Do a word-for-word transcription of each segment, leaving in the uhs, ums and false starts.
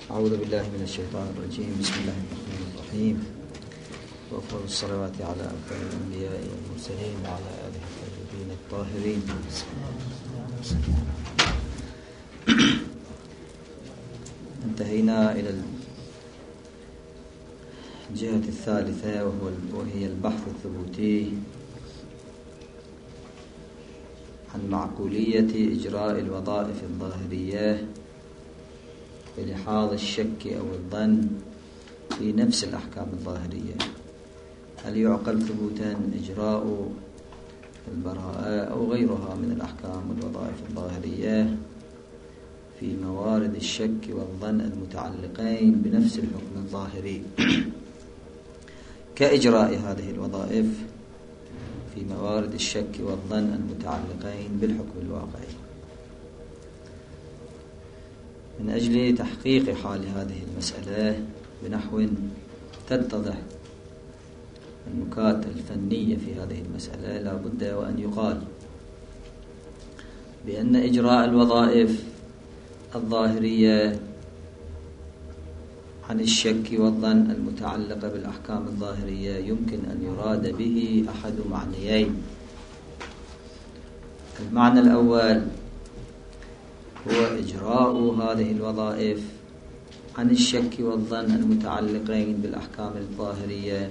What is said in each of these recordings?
أعوذ بالله من الشيطان الرجيم. بسم الله الرحمن الرحيم، وأفضل الصلوات على أفضل الأنبياء والمرسلين وعلى آله الطيبين الطاهرين. انتهينا إلى الجهة الثالثة وهي البحث الثبوتي عن معقولية إجراء الوظائف الظاهرية بلحاظ الشك أو الظن في نفس الأحكام الظاهرية. هل يعقل ثبوتا إجراء البراءة أو غيرها من الأحكام والوظائف الظاهرية في موارد الشك والظن المتعلقين بنفس الحكم الظاهري كإجراء هذه الوظائف في موارد الشك والظن المتعلقين بالحكم الواقعي؟ من أجل تحقيق حال هذه المسألة بنحو تتضح النكات الفنية في هذه المسألة، لا بد وأن يقال بأن إجراء الوظائف الظاهرية عن الشك والظن المتعلقة بالأحكام الظاهرية يمكن أن يراد به أحد معنيين. المعنى الأول هو إجراء هذه الوظائف عن الشك والظن المتعلقين بالأحكام الظاهرية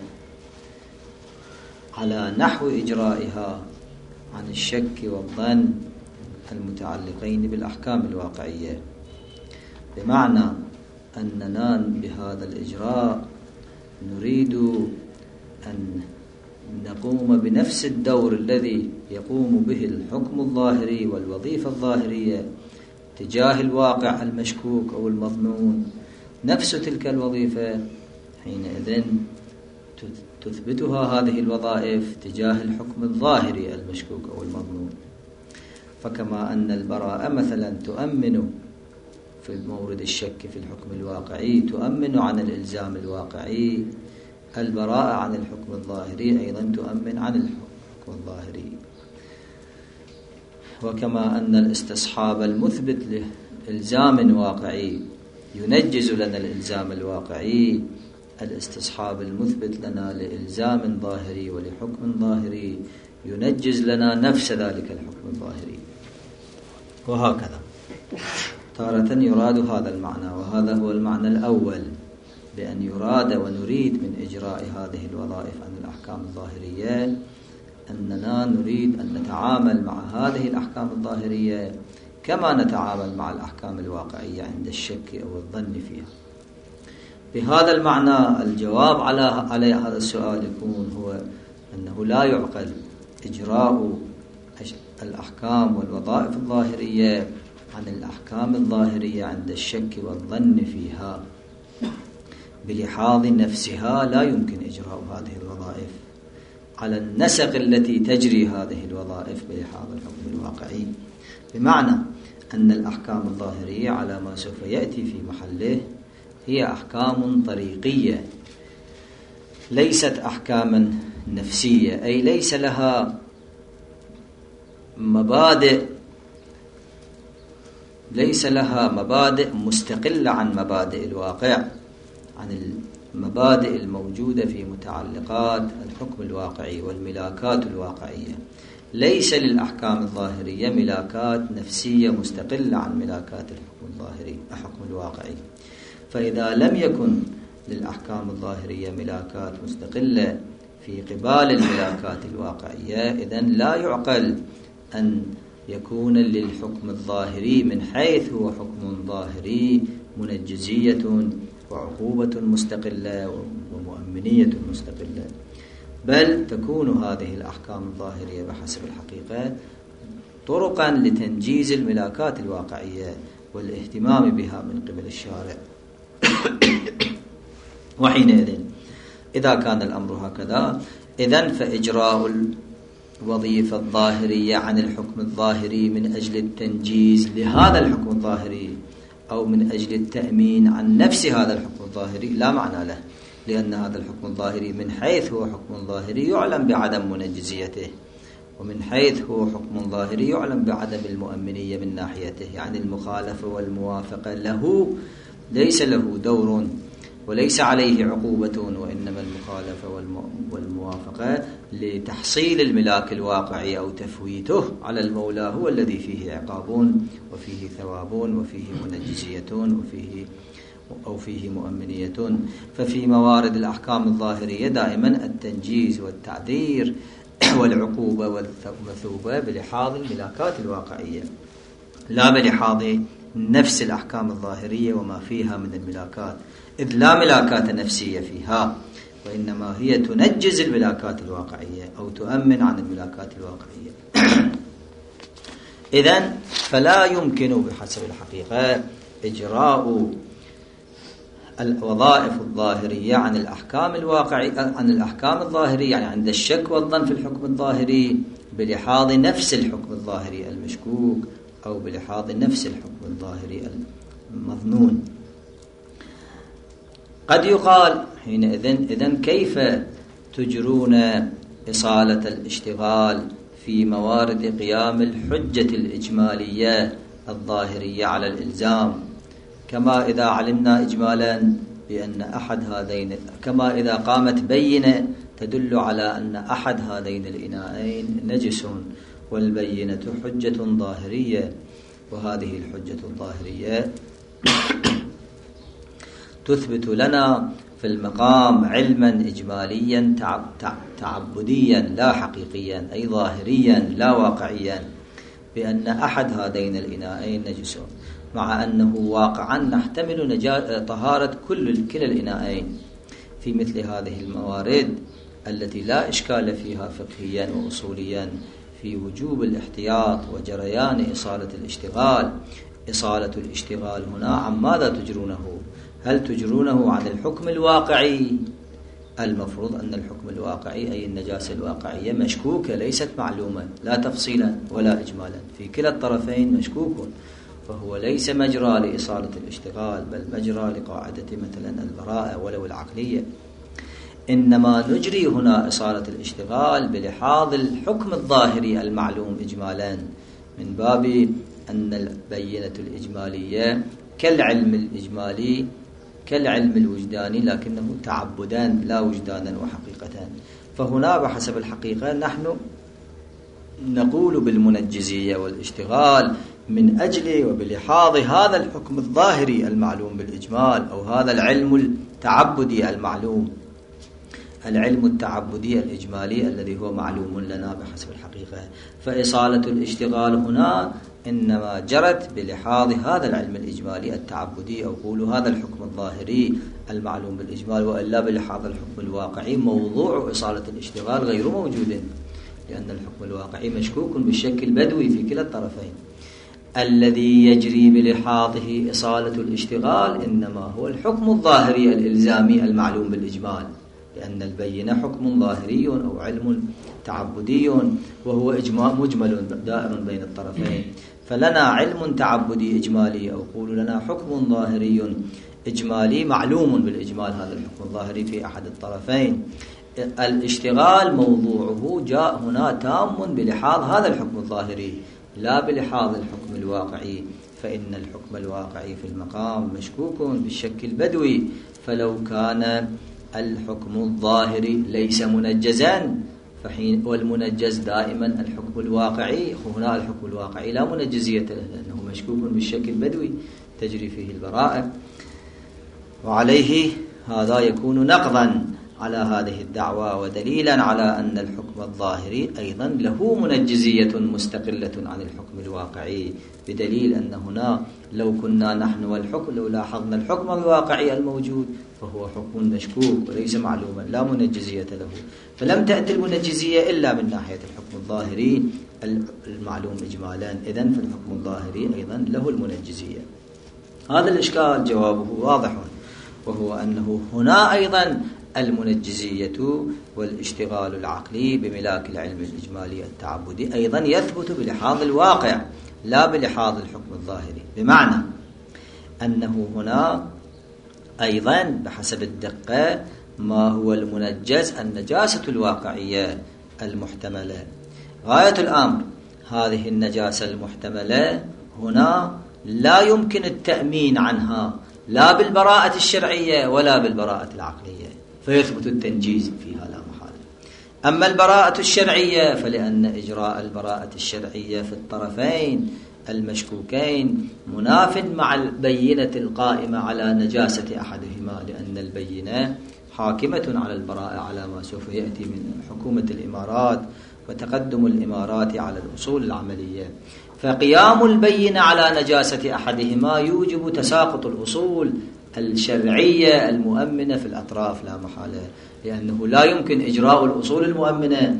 على نحو إجرائها عن الشك والظن المتعلقين بالأحكام الواقعية، بمعنى أننا بهذا الإجراء نريد أن نقوم بنفس الدور الذي يقوم به الحكم الظاهري والوظيفة الظاهرية تجاه الواقع المشكوك أو المظنون، نفس تلك الوظيفة حينئذ تثبتها هذه الوظائف تجاه الحكم الظاهري المشكوك أو المظنون. فكما أن البراءة مثلا تؤمن في مورد الشك في الحكم الواقعي تؤمن عن الإلزام الواقعي، البراءة عن الحكم الظاهري أيضا تؤمن عن الحكم الظاهري. وكما أن الاستصحاب المثبت لإلزام واقعي ينجز لنا الإلزام الواقعي، الاستصحاب المثبت لنا لإلزام ظاهري ولحكم ظاهري ينجز لنا نفس ذلك الحكم الظاهري. وهكذا تارة يراد هذا المعنى، وهذا هو المعنى الأول، بأن يراد ونريد من إجراء هذه الوظائف عن الأحكام الظاهرية أننا نريد أن نتعامل مع هذه الأحكام الظاهرية كما نتعامل مع الأحكام الواقعية عند الشك أو الظن فيها. بهذا المعنى الجواب على على هذا السؤال يكون هو أنه لا يعقل إجراء الأحكام والوظائف الظاهرية عن الأحكام الظاهرية عند الشك والظن فيها بلحاظ نفسها. لا يمكن إجراء هذه الوظائف على النسق التي تجري هذه الوظائف بلحاظ الحكم الواقعي، بمعنى أن الأحكام الظاهرية على ما سوف يأتي في محله هي أحكام طريقية ليست أحكاما نفسية، أي ليس لها مبادئ ليس لها مبادئ مستقلة عن مبادئ الواقع، عن المبادئ الموجودة في متعلقات الحكم الواقعي والملاكات الواقعية. ليس للأحكام الظاهرية ملاكات نفسية مستقلة عن ملاكات الحكم الظاهري الحكم الواقعي. فإذا لم يكن للأحكام الظاهرية ملاكات مستقلة في قبال الملاكات الواقعية، إذن لا يعقل أن يكون للحكم الظاهري من حيث هو حكم ظاهري منجزية وعقوبة مستقلة ومؤمنية مستقلة، بل تكون هذه الأحكام الظاهرية بحسب الحقيقة طرقا لتنجيز الملاكات الواقعية والاهتمام بها من قبل الشارع. وحينئذ إذا كان الأمر هكذا، إذن فإجراء الوظيفة الظاهرية عن الحكم الظاهري من أجل التنجيز لهذا الحكم الظاهري أو من أجل التأمين عن نفس هذا الحكم الظاهري لا معنى له، لأن هذا الحكم الظاهري من حيث هو حكم ظاهري يعلم بعدم منجزيته، ومن حيث هو حكم ظاهري يعلم بعدم المؤمنية من ناحيته، يعني المخالفة والموافقة له ليس له دور وليس عليه عقوبة، وإنما المخالفة والموافقة لتحصيل الملاك الواقعي أو تفويته على المولى هو الذي فيه عقاب وفيه ثواب وفيه منجزية وفيه أو فيه مؤمنية. ففي موارد الأحكام الظاهرية دائما التنجيز والتعذير والعقوبة والمثوبة بلحاظ الملاكات الواقعية، لا بلحاظ نفس الأحكام الظاهرية وما فيها من الملاكات، إذ لا ملاكات نفسية فيها، وإنما هي تنجز الملاكات الواقعية أو تؤمن عن الملاكات الواقعية. إذن فلا يمكن بحسب الحقيقة إجراء الوظائف الظاهرية عن الأحكام الواقعية عن الأحكام الظاهرية، يعني عند الشك والظن في الحكم الظاهري بلحاظ نفس الحكم الظاهري المشكوك أو بلحاظ نفس الحكم الظاهري المظنون. قد يقال حينئذ إذن كيف تجرون إصالة الاشتغال في موارد قيام الحجة الإجمالية الظاهرية على الإلزام، كما إذا علمنا إجمالا بأن أحد هذين كما إذا قامت بينة تدل على أن أحد هذين الإناءين نجس، والبينة حجة ظاهرية، وهذه الحجة الظاهرية تثبت لنا في المقام علما إجماليا تعبديا لا حقيقيا، أي ظاهريا لا واقعيا، بأن أحد هذين الإناءين نجس، مع أنه واقعا نحتمل طهارة كل كلا الإناءين في مثل هذه الموارد التي لا إشكال فيها فقهيا وأصوليا في وجوب الاحتياط وجريان إصالة الاشتغال. إصالة الاشتغال هنا عن ماذا تجرونه؟ هل تجرونه عن الحكم الواقعي؟ المفروض أن الحكم الواقعي أي النجاسة الواقعية مشكوكة ليست معلومة، لا تفصيلا ولا إجمالا، في كلا الطرفين مشكوك، فهو ليس مجرى لإصالة الاشتغال بل مجرى لقاعدة مثلا البراءة ولو العقلية. إنما نجري هنا إصالة الاشتغال بلحاظ الحكم الظاهري المعلوم إجمالا، من باب أن البينة الإجمالية كالعلم الإجمالي كالعلم الوجداني، لكنه تعبدان لا وجدانا وحقيقة. فهنا بحسب الحقيقة نحن نقول بالمنجزية والاشتغال من أجل وبلحاظ هذا الحكم الظاهري المعلوم بالإجمال، أو هذا العلم التعبدي المعلوم، العلم التعبدي الإجمالي الذي هو معلوم لنا بحسب الحقيقة. فإصالة الاشتغال هنا إنما جرت بلحاظ هذا العلم الإجمالي التعبدي، أو قولوا هذا الحكم الظاهري المعلوم بالإجمال، وإلا بلحاظ الحكم الواقعي موضوع إصالة الاشتغال غير موجود، لأن الحكم الواقعي مشكوك بالشك البدوي في كلا الطرفين. الذي يجري بلحاظه إصالة الاشتغال إنما هو الحكم الظاهري الإلزامي المعلوم بالإجمال، لأن البينة حكم ظاهري أو علم تعبدي، وهو إجماع مجمل دائر بين الطرفين. فلنا علم تعبدي إجمالي، أو قولوا لنا حكم ظاهري إجمالي معلوم بالإجمال، هذا الحكم الظاهري في أحد الطرفين. الاشتغال موضوعه جاء هنا تام بلحاظ هذا الحكم الظاهري لا بلحاظ الحكم الواقعي، فإن الحكم الواقعي في المقام مشكوك بالشك البدوي، فلو كان الحكم الظاهري ليس منجزا فحين والمنجز دائما الحكم الواقعي، هنا الحكم الواقعي لا منجزية له لأنه مشكوك بالشك البدوي تجري فيه البراءة، وعليه هذا يكون نقضا على هذه الدعوة ودليلا على أن الحكم الظاهري أيضا له منجزية مستقلة عن الحكم الواقعي، بدليل أن هنا لو كنا نحن والحكم لو لاحظنا الحكم الواقعي الموجود فهو حكم مشكوك وليس معلوما لا منجزية له، فلم تأتي المنجزية إلا من ناحية الحكم الظاهري المعلوم إجمالا، إذن فالحكم الظاهري أيضا له المنجزية. هذا الإشكال جوابه واضح، وهو أنه هنا أيضا المنجزية والاشتغال العقلي بملاك العلم الإجمالي التعبدي أيضا يثبت بلحاظ الواقع لا بلحاظ الحكم الظاهري، بمعنى أنه هنا أيضا بحسب الدقة ما هو المنجز النجاسة الواقعية المحتملة. غاية الأمر هذه النجاسة المحتملة هنا لا يمكن التأمين عنها لا بالبراءة الشرعية ولا بالبراءة العقلية، فيثبت التنجيز فيها لا محالة. أما البراءة الشرعية فلأن إجراء البراءة الشرعية في الطرفين المشكوكين مناف مع البينة القائمة على نجاسة أحدهما، لأن البينة حاكمة على البراءة على ما سوف يأتي من حكومة الإمارات وتقدم الإمارات على الأصول العملية. فقيام البينة على نجاسة أحدهما يوجب تساقط الأصول الشرعية المؤمنة في الأطراف لا محالة، لأنه لا يمكن إجراء الأصول المؤمنة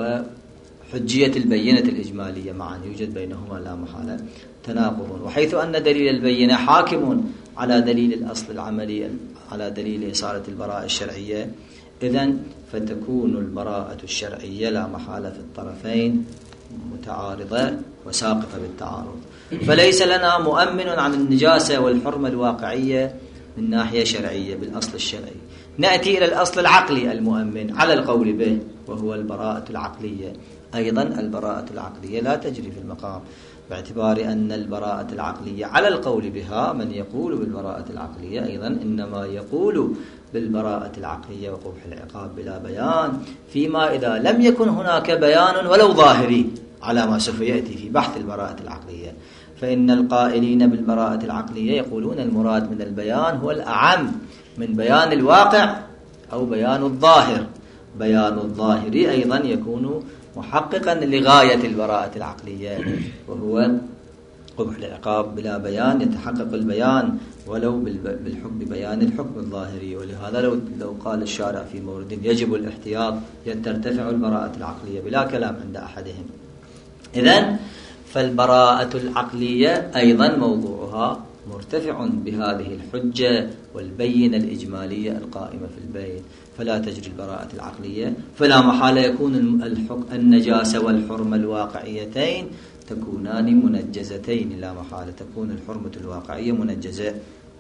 وحجية البينة الإجمالية معا، يوجد بينهما لا محالة تناقض. وحيث أن دليل البينة حاكم على دليل الأصل العملي على دليل إصالة البراءة الشرعية، إذن فتكون البراءة الشرعية لا محالة في الطرفين متعارضة وساقطة بالتعارض. فليس لنا مؤمن عن النجاسة والحرمة الواقعية من ناحية شرعية بالأصل الشرعي. نأتي إلى الأصل العقلي المؤمن على القول به، وهو البراءة العقلية. أيضا البراءة العقلية لا تجري في المقام، باعتبار أن البراءة العقلية على القول بها من يقول بالبراءة العقلية أيضا إنما يقول بالبراءة العقلية وقبح العقاب بلا بيان، فيما إذا لم يكن هناك بيان ولو ظاهري على ما سوف يأتي في بحث البراءة العقلية. فإن القائلين بالبراءة العقلية يقولون المراد من البيان هو الأعم من بيان الواقع أو بيان الظاهر. بيان الظاهر أيضا يكون محققا لغاية البراءة العقلية، وهو قبح العقاب بلا بيان، يتحقق البيان ولو بالحكم بيان الحكم الظاهري. ولهذا لو لو قال الشارع في مورد يجب الاحتياط ترتفع البراءة العقلية بلا كلام عند أحدهم. إذن فالبراءة العقلية أيضا موضوعها مرتفع بهذه الحجة والبينة الإجمالية القائمة في البين، فلا تجري البراءة العقلية، فلا محالة يكون النجاسة والحرمة الواقعيتين تكونان منجزتين، لا محالة تكون الحرمة الواقعية منجزة.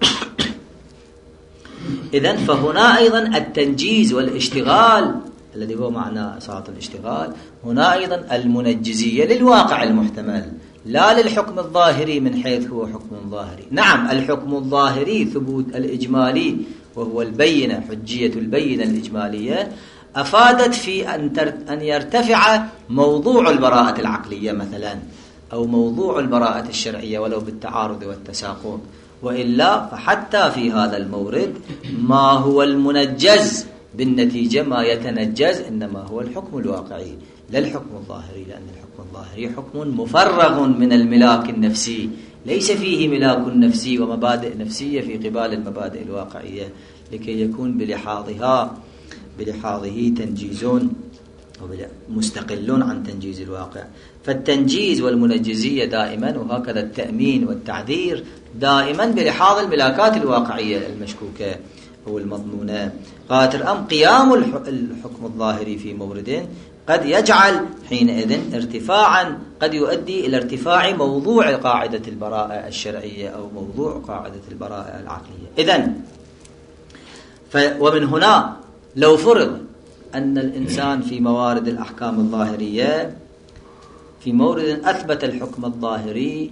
إذن فهنا أيضا التنجيز والاشتغال الذي هو معنى إصالة الاشتغال، هنا أيضا المنجزية للواقع المحتمل لا للحكم الظاهري من حيث هو حكم ظاهري. نعم الحكم الظاهري ثبوت الإجمالي وهو البينة، حجية البينة الإجمالية أفادت في أن يرتفع موضوع البراءة العقلية مثلا أو موضوع البراءة الشرعية ولو بالتعارض والتساقط، وإلا فحتى في هذا المورد ما هو المنجز بالنتيجة ما يتنجز إنما هو الحكم الواقعي لا الحكم الظاهري، لأن الحكم الظاهري حكم مفرغ من الملاك النفسي، ليس فيه ملاك نفسي ومبادئ نفسية في قبال المبادئ الواقعية لكي يكون بلحاظها بلحاظه تنجيزون مستقلون عن تنجيز الواقع. فالتنجيز والمنجزية دائما، وهكذا التأمين والتعذير دائما بلحاظ الملاكات الواقعية المشكوكة أو المضمونة. قاتل أم قيام الحكم الظاهري في مورد قد يجعل حينئذ ارتفاعا، قد يؤدي إلى ارتفاع موضوع قاعدة البراءة الشرعية أو موضوع قاعدة البراءة العقلية. إذن ومن هنا لو فرض أن الإنسان في موارد الأحكام الظاهرية في مورد أثبت الحكم الظاهري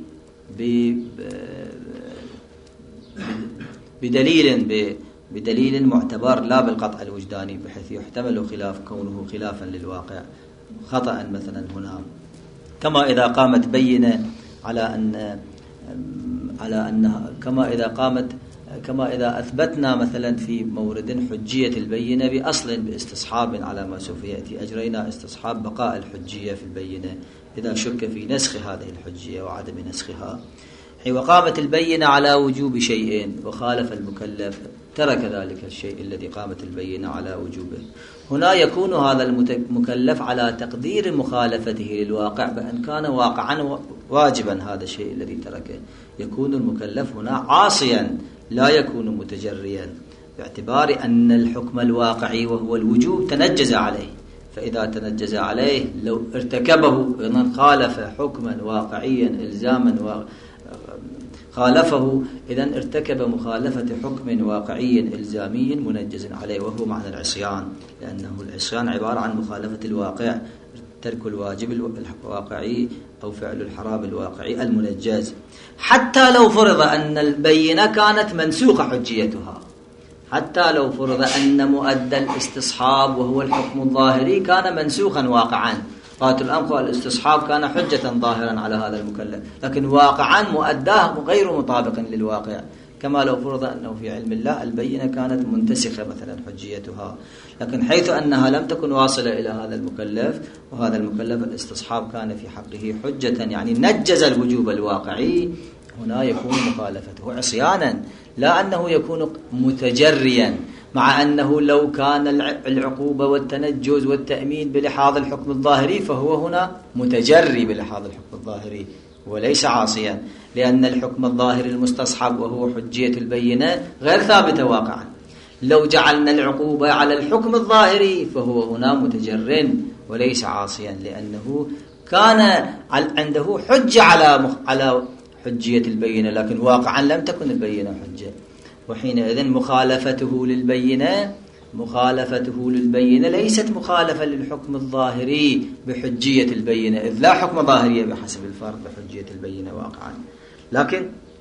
بدليل بدليل معتبر لا بالقطع الوجداني بحيث يحتمل خلاف كونه خلافا للواقع خطأ مثلا هنا، كما إذا قامت بينة على أن على أنها كما إذا قامت كما إذا أثبتنا مثلا في مورد حجية البينة بأصل باستصحاب على ما سوف يأتي، أجرينا استصحاب بقاء الحجية في البينة إذا شك في نسخ هذه الحجية وعدم نسخها، وقامت البينة على وجوب شيئين وخالف المكلف ترك ذلك الشيء الذي قامت البينة على وجوبه. هنا يكون هذا المكلف على تقدير مخالفته للواقع بأن كان واقعا واجبا هذا الشيء الذي تركه، يكون المكلف هنا عاصيا لا يكون متجريا، باعتبار أن الحكم الواقعي وهو الوجوب تنجز عليه، فإذا تنجز عليه لو ارتكبه إذن خالف حكما واقعيا إلزاما خالفه، إذن ارتكب مخالفة حكم واقعي إلزامي منجز عليه، وهو معنى العصيان، لأنه العصيان عبارة عن مخالفة الواقع، ترك الواجب الواقعي أو فعل الحرام الواقعي المنجز، حتى لو فرض أن البينة كانت منسوخة حجيتها، حتى لو فرض أن مؤدى الاستصحاب وهو الحكم الظاهري كان منسوخا واقعا. قاتل الأنف الاستصحاب كان حجة ظاهرا على هذا المكلف، لكن واقعا مؤداه غير مطابق للواقع، كما لو فرض أنه في علم الله البينة كانت منتسخة مثلا حجيتها، لكن حيث أنها لم تكن واصلة إلى هذا المكلف، وهذا المكلف الاستصحاب كان في حقه حجة يعني نجز الوجوب الواقعي، هنا يكون مخالفته عصيانا، لا أنه يكون متجريا، مع أنه لو كان العقوبة والتنجز والتأمين بلحاظ الحكم الظاهري فهو هنا متجري بلحاظ الحكم الظاهري وليس عاصيا، لأن الحكم الظاهري المستصحب وهو حجية البينة غير ثابتة واقعا. لو جعلنا العقوبة على الحكم الظاهري فهو هنا متجر وليس عاصيا، لأنه كان عنده حجة على على حجية البينة، لكن واقعا لم تكن البينة حجة، وحينئذ مخالفته للبينة مخالفته للبينة ليست مخالفة للحكم الظاهري بحجية البينة، إذ لا حكم ظاهرية بحسب الفرق بحجية البينة واقعا. لكن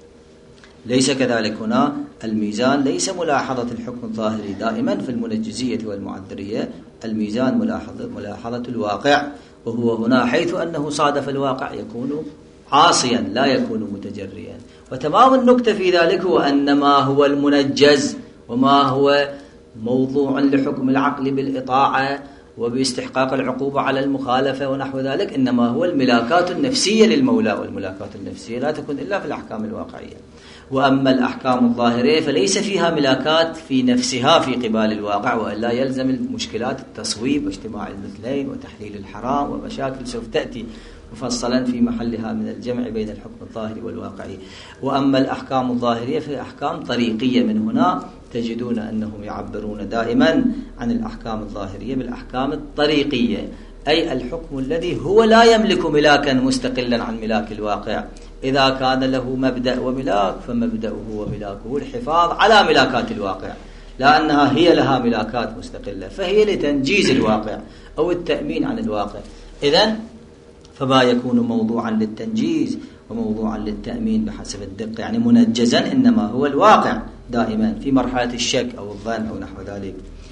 ليس كذلك هنا، الميزان ليس ملاحظة الحكم الظاهري دائما في المنجزية والمعذرية، الميزان ملاحظة, ملاحظة الواقع، وهو هنا حيث أنه صادف الواقع يكون عاصيا لا يكون متجريا. وتمام النكتة في ذلك هو أن ما هو المنجز وما هو موضوع لحكم العقل بالإطاعة وباستحقاق العقوبة على المخالفة ونحو ذلك، إنما هو الملاكات النفسية للمولى، والملاكات النفسية لا تكون إلا في الأحكام الواقعية. وأما الأحكام الظاهرية فليس فيها ملاكات في نفسها في قبال الواقع، وإلا يلزم المشكلات التصويب واجتماع المثلين وتحليل الحرام ومشاكل سوف تأتي مفصلا في محلها من الجمع بين الحكم الظاهري والواقعي. وأما الأحكام الظاهرية فهي أحكام طريقية، من هنا تجدون أنهم يعبرون دائما عن الأحكام الظاهرية بالأحكام الطريقية، أي الحكم الذي هو لا يملك ملاكا مستقلا عن ملاك الواقع. إذا كان له مبدأ وملاك فمبدأه وملاكه الحفاظ على ملاكات الواقع، لأنها هي لها ملاكات مستقلة، فهي لتنجيز الواقع أو التأمين عن الواقع. إذن فما يكون موضوعا للتنجيز وموضوعا للتأمين بحسب الدقة يعني منجزا إنما هو الواقع دائما في مرحلة الشك أو الظن أو نحو ذلك.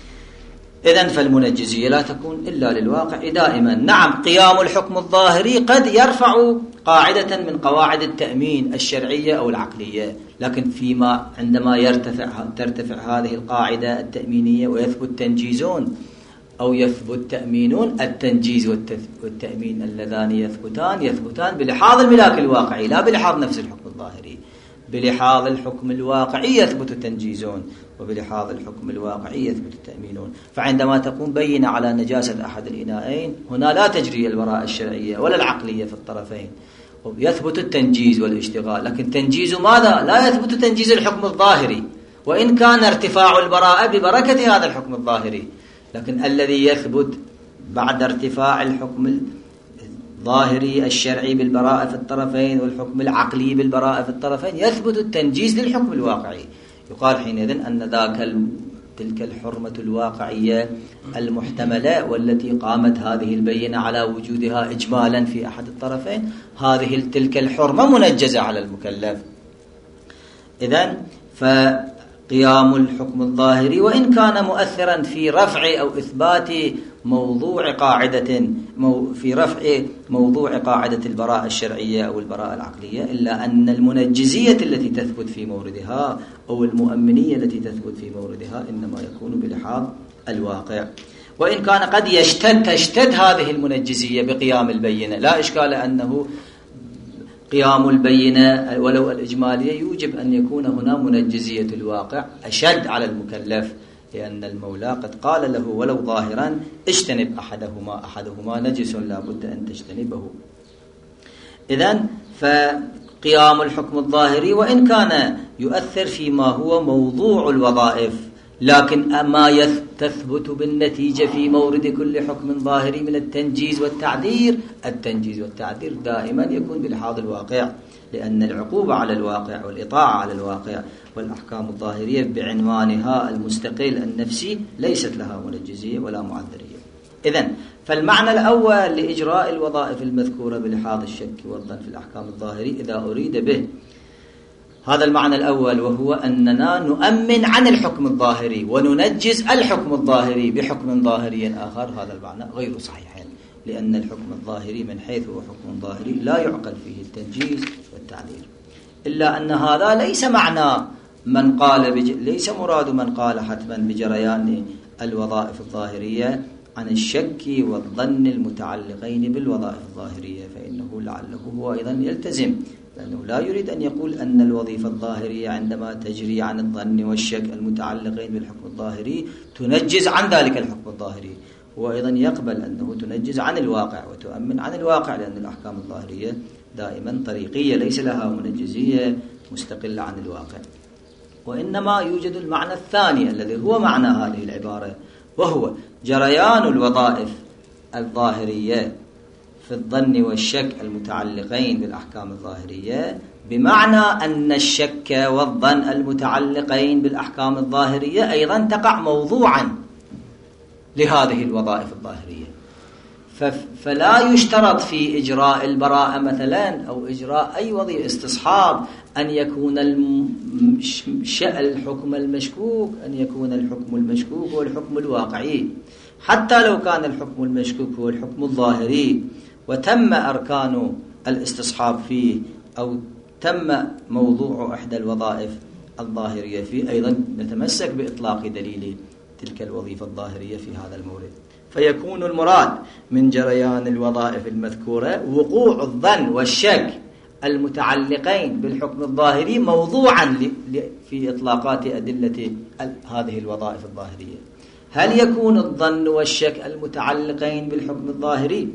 إذن فالمنجزية لا تكون إلا للواقع دائما. نعم، قيام الحكم الظاهري قد يرفع قاعدة من قواعد التأمين الشرعية أو العقلية، لكن فيما عندما يرتفع ترتفع هذه القاعدة التأمينية ويثبت تنجيزون أو يثبت تأمينون، التنجيز والتأمين اللذان يثبتان يثبتان بلحاظ الملاك الواقعي لا بلحاظ نفس الحكم الظاهري. بلحاظ الحكم الواقعي يثبت التنجيزون، وبلحاظ الحكم الواقعي يثبت التأمينون. فعندما تقوم بينة على نجاسة أحد الإناءين هنا لا تجري البراءة الشرعية ولا العقلية في الطرفين، ويثبت التنجيز والاشتغال. لكن تنجيز ماذا؟ لا يثبت تنجيز الحكم الظاهري، وإن كان ارتفاع البراءة ببركة هذا الحكم الظاهري، لكن الذي يثبت بعد ارتفاع الحكم الظاهري الشرعي بالبراءة في الطرفين والحكم العقلي بالبراءة في الطرفين يثبت التنجيز للحكم الواقعي. يقال حينئذ أن ذاك تلك الحرمة الواقعية المحتملة والتي قامت هذه البينة على وجودها إجمالا في أحد الطرفين، هذه تلك الحرمة منجزة على المكلف. إذن فقيام الحكم الظاهري وإن كان مؤثرا في رفع أو إثبات موضوع قاعدة في رفع موضوع قاعدة البراءة الشرعية أو البراءة العقلية، إلا أن المنجزية التي تثبت في موردها أو المؤمنية التي تثبت في موردها إنما يكون بلحاظ الواقع. وإن كان قد يشتد تشتد هذه المنجزية بقيام البينة، لا إشكال أنه قيام البينة ولو الإجمالية يوجب أن يكون هنا منجزية الواقع أشد على المكلف، لأن المولى قد قال له ولو ظاهرا اجتنب أحدهما أحدهما نجس لا بد أن تجتنبه. إذن فقيام الحكم الظاهري وإن كان يؤثر فيما هو موضوع الوظائف، لكن ما تثبت بالنتيجة في مورد كل حكم ظاهري من التنجيز والتعذير، التنجيز والتعذير دائما يكون بلحاظ الواقع، لأن العقوبة على الواقع والإطاعة على الواقع والأحكام الظاهرية بعنوانها المستقل النفسي ليست لها منجزية ولا معذرية. إذن فالمعنى الأول لإجراء الوظائف المذكورة بلحاظ الشك والظن في الأحكام الظاهري إذا أريد به هذا المعنى الأول، وهو أننا نؤمن عن الحكم الظاهري وننجز الحكم الظاهري بحكم ظاهري آخر، هذا المعنى غير صحيح، لأن الحكم الظاهري من حيث هو حكم ظاهري لا يعقل فيه التنجيز والتعديل. إلا أن هذا ليس معنى من قال بج... ليس مراد من قال حتما بجريان الوظائف الظاهرية عن الشك والظن المتعلقين بالوظائف الظاهرية، فإنه لعله هو أيضا يلتزم، لأنه لا يريد أن يقول أن الوظيفة الظاهرية عندما تجري عن الظن والشك المتعلقين بالحكم الظاهري تنجز عن ذلك الحكم الظاهري، هو أيضا يقبل أنه تنجز عن الواقع وتؤمن عن الواقع، لأن الأحكام الظاهرية دائما طريقية ليس لها منجزية مستقلة عن الواقع. وإنما يوجد المعنى الثاني الذي هو معنى هذه العبارة، وهو جريان الوظائف الظاهرية في الظن والشك المتعلقين بالأحكام الظاهرية، بمعنى أن الشك والظن المتعلقين بالأحكام الظاهرية أيضا تقع موضوعا لهذه الوظائف الظاهرية، فلا يشترط في إجراء البراءة مثلا أو إجراء أي وظيفة استصحاب أن يكون الحكم المشكوك أن يكون الحكم المشكوك هو الحكم الواقعي، حتى لو كان الحكم المشكوك هو الحكم الظاهري وتم أركان الاستصحاب فيه أو تم موضوع إحدى الوظائف الظاهرية فيه، أيضا نتمسك بإطلاق دليل تلك الوظيفة الظاهرية في هذا المورد. فيكون المراد من جريان الوظائف المذكورة وقوع الظن والشك المتعلقين بالحكم الظاهري موضوعا في إطلاقات أدلة هذه الوظائف الظاهرية. هل يكون الظن والشك المتعلقين بالحكم الظاهري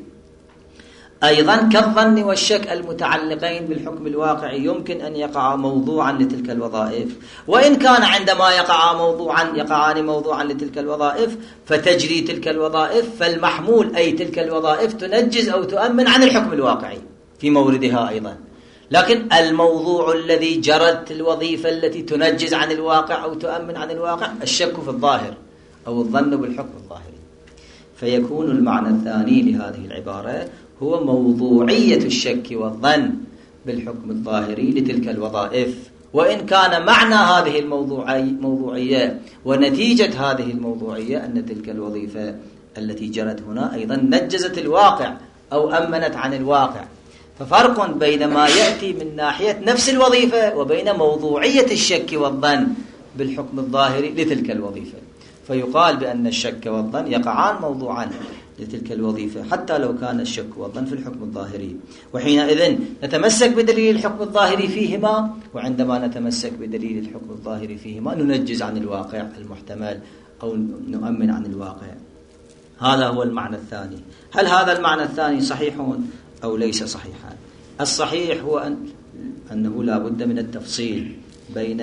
أيضا كالظن والشك المتعلقين بالحكم الواقعي يمكن أن يقع موضوعا لتلك الوظائف؟ وإن كان عندما يقع موضوعا يقعان موضوعا لتلك الوظائف فتجري تلك الوظائف، فالمحمول أي تلك الوظائف تنجز أو تؤمن عن الحكم الواقعي في موردها أيضا، لكن الموضوع الذي جرت الوظيفة التي تنجز عن الواقع أو تؤمن عن الواقع الشك في الظاهر أو الظن بالحكم الظاهري. فيكون المعنى الثاني لهذه العبارة هو موضوعية الشك والظن بالحكم الظاهري لتلك الوظائف، وإن كان معنى هذه الموضوعية ونتيجة هذه الموضوعية أن تلك الوظيفة التي جرت هنا أيضا نجزت الواقع أو أمنت عن الواقع. ففرق بين ما يأتي من ناحية نفس الوظيفة وبين موضوعية الشك والظن بالحكم الظاهري لتلك الوظيفة. فيقال بأن الشك والظن يقعان موضوعا لتلك الوظيفة حتى لو كان الشك والظن في الحكم الظاهري، وحينئذ نتمسك بدليل الحكم الظاهري فيهما، وعندما نتمسك بدليل الحكم الظاهري فيهما ننجز عن الواقع المحتمل أو نؤمن عن الواقع. هذا هو المعنى الثاني. هل هذا المعنى الثاني صحيح أو ليس صحيحا؟ الصحيح هو أن أنه لا بد من التفصيل بين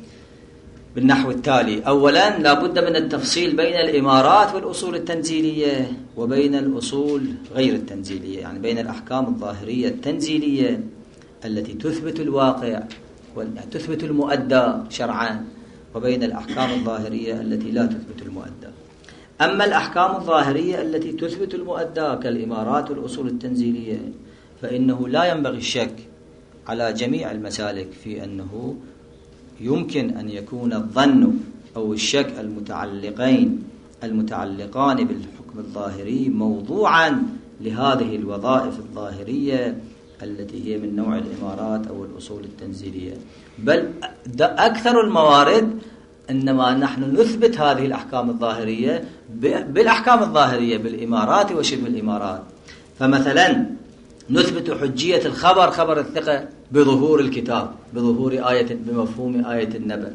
بالنحو التالي: أولا لا بد من التفصيل بين الإمارات والأصول التنزيلية وبين الأصول غير التنزيلية، يعني بين الأحكام الظاهرية التنزيلية التي تثبت الواقع وتثبت المؤدى شرعا، وبين الأحكام الظاهرية التي لا تثبت المؤدى. أما الأحكام الظاهرية التي تثبت المؤدى كالإمارات والأصول التنزيلية فإنه لا ينبغي الشك على جميع المسالك في أنه يمكن أن يكون الظن أو الشك المتعلقين المتعلقان بالحكم الظاهري موضوعا لهذه الوظائف الظاهرية التي هي من نوع الإمارات أو الأصول التنزيلية. بل أكثر الموارد إنما نحن نثبت هذه الأحكام الظاهرية بالأحكام الظاهرية بالإمارات وشبه الإمارات. فمثلا نثبت حجية الخبر خبر الثقة بظهور الكتاب، بظهور آية بمفهوم آية النبأ.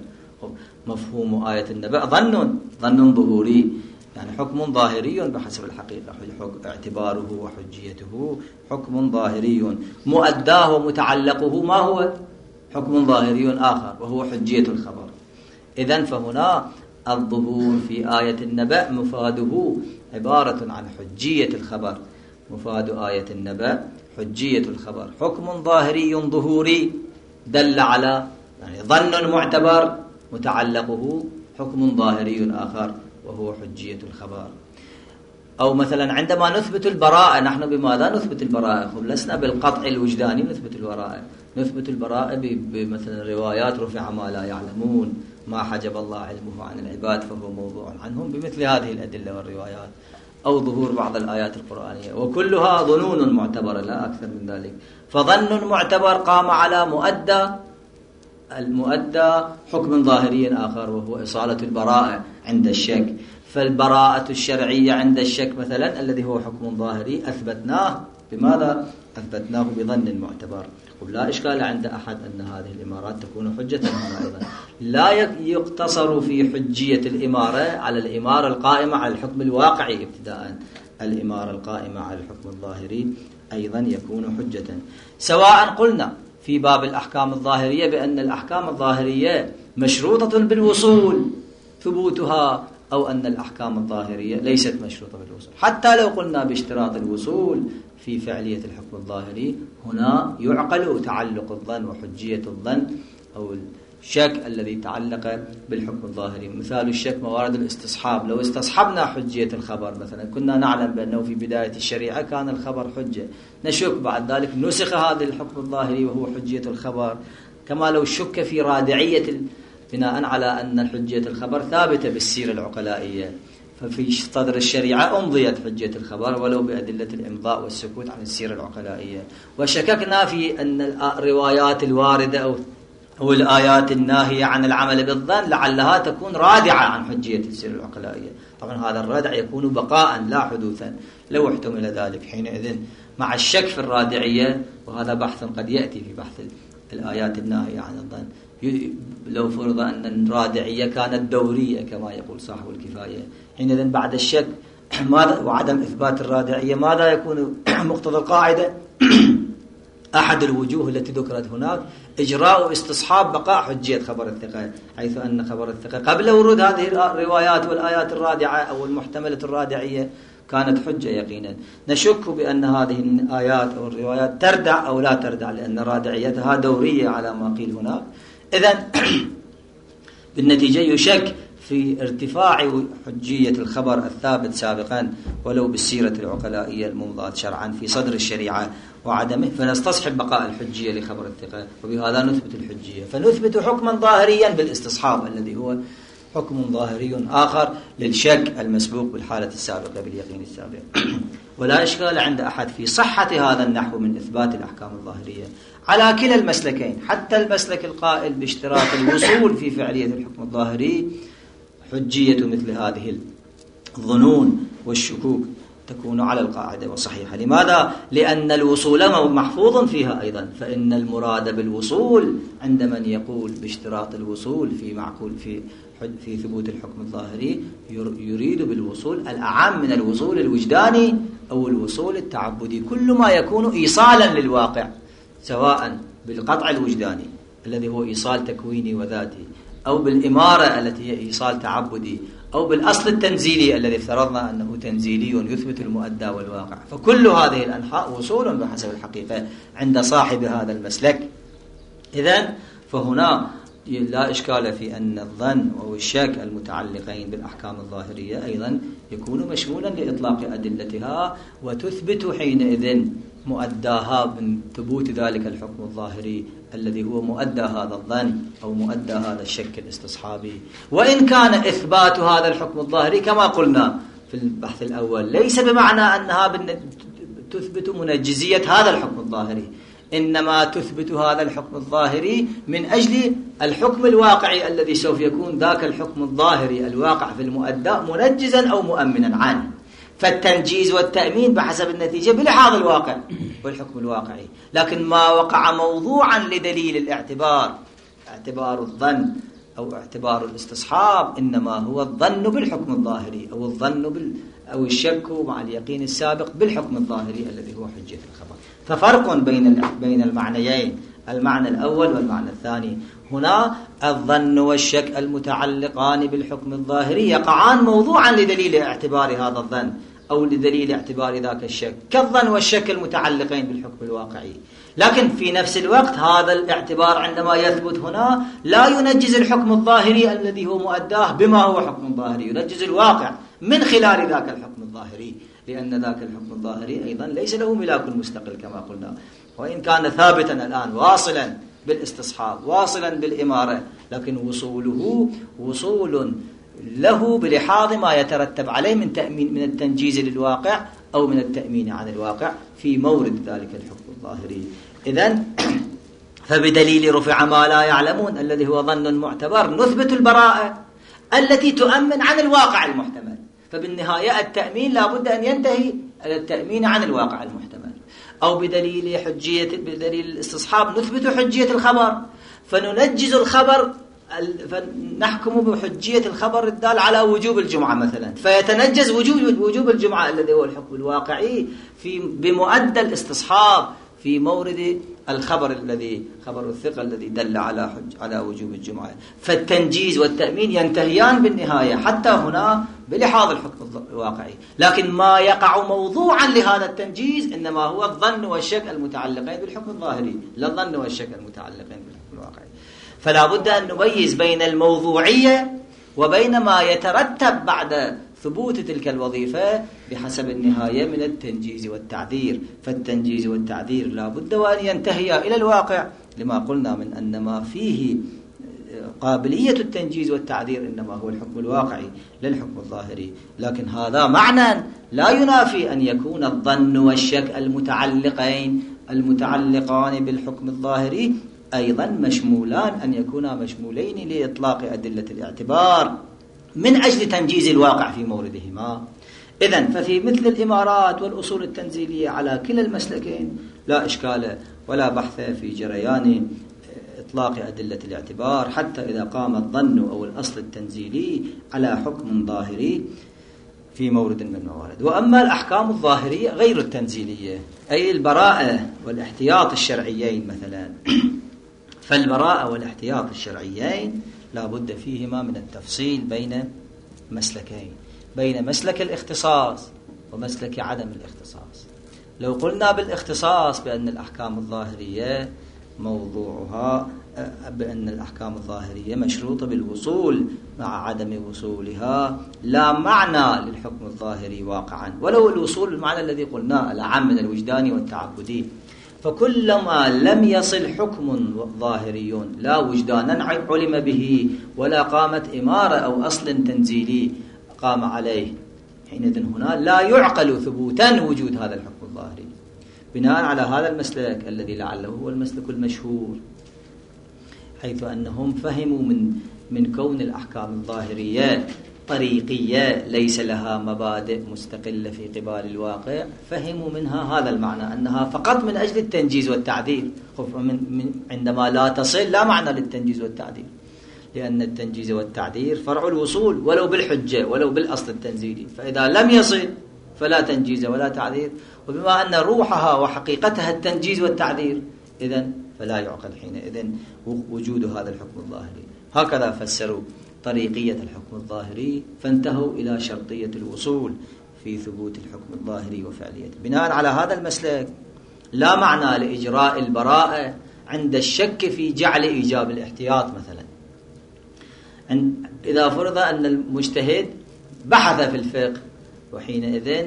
مفهوم آية النبأ ظن ظن ظهوري، يعني حكم ظاهري بحسب الحقيقة، اعتباره وحجيته حكم ظاهري، مؤداه ومتعلقه ما هو؟ حكم ظاهري آخر وهو حجية الخبر. إذن فهنا الظهور في آية النبأ مفاده عبارة عن حجية الخبر، مفاد آية النبأ حجية الخبر، حكم ظاهري ظهوري دل على يعني ظن معتبر متعلقه حكم ظاهري آخر وهو حجية الخبر. أو مثلا عندما نثبت البراءة، نحن بماذا نثبت البراءة؟ لسنا بالقطع الوجداني نثبت البراءة، نثبت البراءة بمثلا روايات رفع ما لا يعلمون، ما حجب الله علمه عن العباد فهو موضوع عنهم، بمثل هذه الأدلة والروايات، أو ظهور بعض الآيات القرآنية، وكلها ظنون معتبرة لا أكثر من ذلك. فظن معتبر قام على مؤدى، المؤدى حكم ظاهري آخر وهو إصالة البراءة عند الشك. فالبراءة الشرعية عند الشك مثلا الذي هو حكم ظاهري أثبتناه بماذا؟ أثبتناه بظن معتبر. ولا إشكال عند أحد أن هذه الإمارات تكون حجة هنا أيضا. لا يقتصر في حجية الإمارة على الإمارة القائمة على الحكم الواقعي ابتداء، الإمارة القائمة على الحكم الظاهري أيضا يكون حجة، سواء قلنا في باب الأحكام الظاهرية بأن الأحكام الظاهرية مشروطة بالوصول ثبوتها، أو أن الأحكام الظاهرية ليست مشروطة بالوصول. حتى لو قلنا باشتراط الوصول في فعلية الحكم الظاهري، هنا يعقل تعلق الظن وحجية الظن أو الشك الذي تعلق بالحكم الظاهري. مثال الشك موارد الاستصحاب، لو استصحبنا حجية الخبر مثلا، كنا نعلم بأنه في بداية الشريعة كان الخبر حجة، نشك بعد ذلك نسخ هذا الحكم الظاهري وهو حجية الخبر، كما لو شك في رادعية بناء على أن حجية الخبر ثابتة بالسيرة العقلائية، ففي صدر الشريعة أمضيت حجية الخبر ولو بأدلة الإمضاء والسكوت عن السيرة العقلائية. وشككنا في أن الروايات الواردة أو أو الآيات الناهية عن العمل بالظن لعلها تكون رادعة عن حجية السيرة العقلائية. طبعا هذا الردع يكون بقاء لا حدوثا لو احتمل ذلك، حينئذ مع الشك في الرادعية، وهذا بحث قد يأتي في بحث الآيات الناهية عن الظن، لو فرض أن الرادعية كانت دورية كما يقول صاحب الكفاية، حينئذ بعد الشك ماذا وعدم إثبات الرادعية ماذا يكون مقتضى القاعدة؟ أحد الوجوه التي ذكرت هناك إجراء استصحاب بقاء حجية خبر الثقة، حيث أن خبر الثقة قبل ورود هذه الروايات والآيات الرادعة أو المحتملة الرادعية كانت حجة يقينا. نشك بأن هذه الآيات أو الروايات تردع أو لا تردع، لأن رادعيتها دورية على ما قيل هناك. إذن بالنتيجة يشك في ارتفاع حجية الخبر الثابت سابقا ولو بالسيرة العقلائية الممضاة شرعا في صدر الشريعة وعدمه، فنستصحب بقاء الحجية لخبر الثقة، وبهذا نثبت الحجية، فنثبت حكما ظاهريا بالاستصحاب الذي هو حكم ظاهري آخر للشك المسبوق بالحالة السابقة باليقين السابق. ولا إشكال عند أحد في صحة هذا النحو من إثبات الأحكام الظاهرية على كلا المسلكين، حتى المسلك القائل باشتراط الوصول في فعلية الحكم الظاهري حجية مثل هذه الظنون والشكوك تكون على القاعدة وصحيحة. لماذا؟ لأن الوصول محفوظ فيها أيضا، فإن المراد بالوصول عند من يقول باشتراط الوصول في معقول في في ثبوت الحكم الظاهري يريد بالوصول الأعم من الوصول الوجداني أو الوصول التعبدي، كل ما يكون إيصالا للواقع، سواء بالقطع الوجداني الذي هو إيصال تكويني وذاتي، أو بالإمارة التي هي إيصال تعبدي، أو بالأصل التنزيلي الذي افترضنا أنه تنزيلي يثبت المؤدى والواقع. فكل هذه الأنحاء وصول بحسب الحقيقة عند صاحب هذا المسلك. إذن فهنا لا إشكال في أن الظن أو الشك المتعلقين بالأحكام الظاهرية أيضا يكون مشمولا لإطلاق أدلتها، وتثبت حينئذ مؤداها من ثبوت ذلك الحكم الظاهري الذي هو مؤدى هذا الظن أو مؤدى هذا الشك الاستصحابي. وإن كان إثبات هذا الحكم الظاهري كما قلنا في البحث الأول ليس بمعنى أنها تثبت منجزية هذا الحكم الظاهري، إنما تثبت هذا الحكم الظاهري من أجل الحكم الواقعي الذي سوف يكون ذاك الحكم الظاهري الواقع في المؤدى منجزا أو مؤمنا عنه. فالتنجيز والتأمين بحسب النتيجة بلحاظ الواقع والحكم الواقعي، لكن ما وقع موضوعا لدليل الاعتبار اعتبار الظن أو اعتبار الاستصحاب إنما هو الظن بالحكم الظاهري أو الظن بال أو الشك مع اليقين السابق بالحكم الظاهري الذي هو حجية الخبر. ففرق بين بين المعنيين، المعنى الأول والمعنى الثاني. هنا الظن والشك المتعلقان بالحكم الظاهري يقعان موضوعا لدليل اعتبار هذا الظن أو لدليل اعتبار ذاك الشك، كالظن والشك المتعلقين بالحكم الواقعي. لكن في نفس الوقت هذا الاعتبار عندما يثبت هنا لا ينجز الحكم الظاهري الذي هو مؤداه بما هو حكم ظاهري، ينجز الواقع من خلال ذاك الحكم الظاهري، لأن ذاك الحكم الظاهري أيضا ليس له ملاك مستقل كما قلنا، وإن كان ثابتا الآن واصلا بالاستصحاب واصلا بالإمارة، لكن وصوله وصول له بلحاظ ما يترتب عليه من تأمين من التنجيز للواقع أو من التأمين عن الواقع في مورد ذلك الحكم الظاهري. إذن فبدليل رفع ما لا يعلمون الذي هو ظن معتبر نثبت البراءة التي تؤمن عن الواقع المحتمل. فبالنهاية التأمين لا بد أن ينتهي إلى التأمين عن الواقع المحتمل. أو بدليل حجية بدليل الاستصحاب نثبت حجية الخبر، فننجز الخبر فنحكم بحجية الخبر الدال على وجوب الجمعة مثلا، فيتنجز وجوب وجوب الجمعة الذي هو الحكم الواقعي في بمؤدى الاستصحاب في مورد الخبر الذي خبر الثقة الذي دل على حج على وجوب الجمعة. فالتنجيز والتأمين ينتهيان بالنهاية حتى هنا بلحاظ الحكم الواقعي، لكن ما يقع موضوعا لهذا التنجيز إنما هو الظن والشك المتعلقين بالحكم الظاهري، لا الظن والشك المتعلقين بالحكم الواقعي. فلا بد أن نميز بين الموضوعية وبين ما يترتب بعد ثبوت تلك الوظيفة بحسب النهاية من التنجيز والتعذير. فالتنجيز والتعذير لا بد وأن ينتهي إلى الواقع، لما قلنا من أن ما فيه قابلية التنجيز والتعذير إنما هو الحكم الواقعي لا الحكم الظاهري. لكن هذا معنى لا ينافي أن يكون الظن والشك المتعلقين المتعلقان بالحكم الظاهري أيضا مشمولان، أن يكونا مشمولين لإطلاق أدلة الاعتبار من أجل تنجيز الواقع في موردهما. إذن ففي مثل الإمارات والأصول التنزيلية على كلا المسلكين لا إشكال ولا بحث في جريان إطلاق أدلة الاعتبار حتى إذا قام الظن أو الأصل التنزيلي على حكم ظاهري في مورد من الموارد. وأما الأحكام الظاهرية غير التنزيلية أي البراءة والاحتياط الشرعيين مثلا، فالبراءة والاحتياط الشرعيين لا بد فيهما من التفصيل بين مسلكين، بين مسلك الاختصاص ومسلك عدم الاختصاص. لو قلنا بالاختصاص بأن الأحكام الظاهرية موضوعها بأن الأحكام الظاهرية مشروطة بالوصول مع عدم وصولها لا معنى للحكم الظاهري واقعا، ولو الوصول بالمعنى الذي قلناه الأعم من الوجداني والتعبدي. فكلما لم يصل حكم ظاهري لا وجدانا علم به ولا قامت إمارة أو أصل تنزيلي قام عليه، حينئذ هنا لا يعقل ثبوتا وجود هذا الحكم الظاهري. بناء على هذا المسلك الذي لعله هو المسلك المشهور، حيث أنهم فهموا من من كون الأحكام الظاهرية طريقية ليس لها مبادئ مستقلة في قبال الواقع، فهموا منها هذا المعنى أنها فقط من أجل التنجيز والتعذير. من من عندما لا تصل لا معنى للتنجيز والتعذير، لأن التنجيز والتعذير فرع الوصول ولو بالحجة ولو بالأصل التنزيلي، فإذا لم يصل فلا تنجيز ولا تعذير، وبما أن روحها وحقيقتها التنجيز والتعذير إذن فلا يعقل حينئذ وجود هذا الحكم الظاهري. هكذا فسروا طريقية الحكم الظاهري، فانتهوا إلى شرطية الوصول في ثبوت الحكم الظاهري وفعليته. بناء على هذا المسلك لا معنى لإجراء البراءة عند الشك في جعل إيجاب الاحتياط مثلا. إذا فرض أن المجتهد بحث في الفقه وحينئذ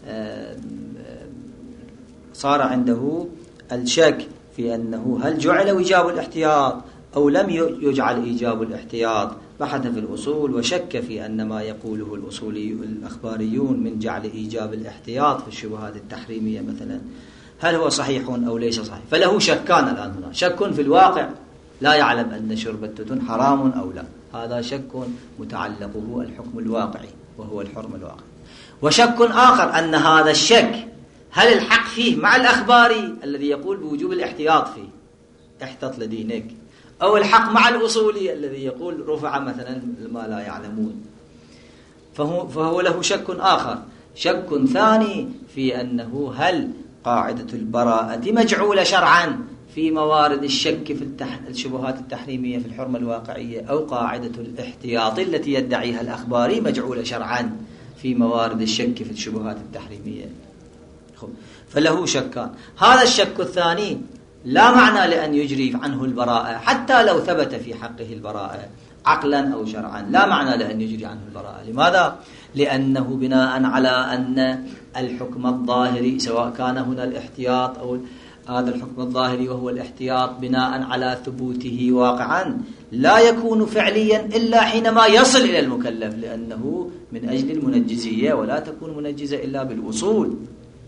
صار عنده الشك في أنه هل جعل إيجاب الاحتياط أو لم يجعل إيجاب الاحتياط، بحث في الأصول وشك في أن ما يقوله الأصولي الأخباريون من جعل إيجاب الاحتياط في الشبهات التحريمية مثلا هل هو صحيح أو ليس صحيح، فله شكان الآن هنا، شك في الواقع لا يعلم أن شرب التتن حرام أو لا، هذا شك متعلقه الحكم الواقعي وهو الحرم الواقعي. وشك آخر أن هذا الشك هل الحق فيه مع الأخباري الذي يقول بوجوب الاحتياط فيه احتط لدينك، أو الحق مع الأصولي الذي يقول رفع مثلا ما لا يعلمون. فهو, فهو له شك آخر. شك ثاني في أنه هل قاعدة البراءة مجعولة شرعا في موارد الشك في التح... الشبهات التحريمية في الحرمة الواقعية، أو قاعدة الاحتياط التي يدعيها الأخباري مجعولة شرعا في موارد الشك في الشبهات التحريمية. فله شكان. هذا الشك الثاني لا معنى لأن يجري عنه البراءة حتى لو ثبت في حقه البراءة، عقلا أو شرعا، لا معنى لأن يجري عنه البراءة. لماذا؟ لأنه بناء على أن الحكم الظاهري، سواء كان هنا الاحتياط أو هذا الحكم الظاهري وهو الاحتياط، بناء على ثبوته واقعا لا يكون فعليا إلا حينما يصل إلى المكلف، لأنه من أجل المنجزية، ولا تكون منجزة إلا بالوصول.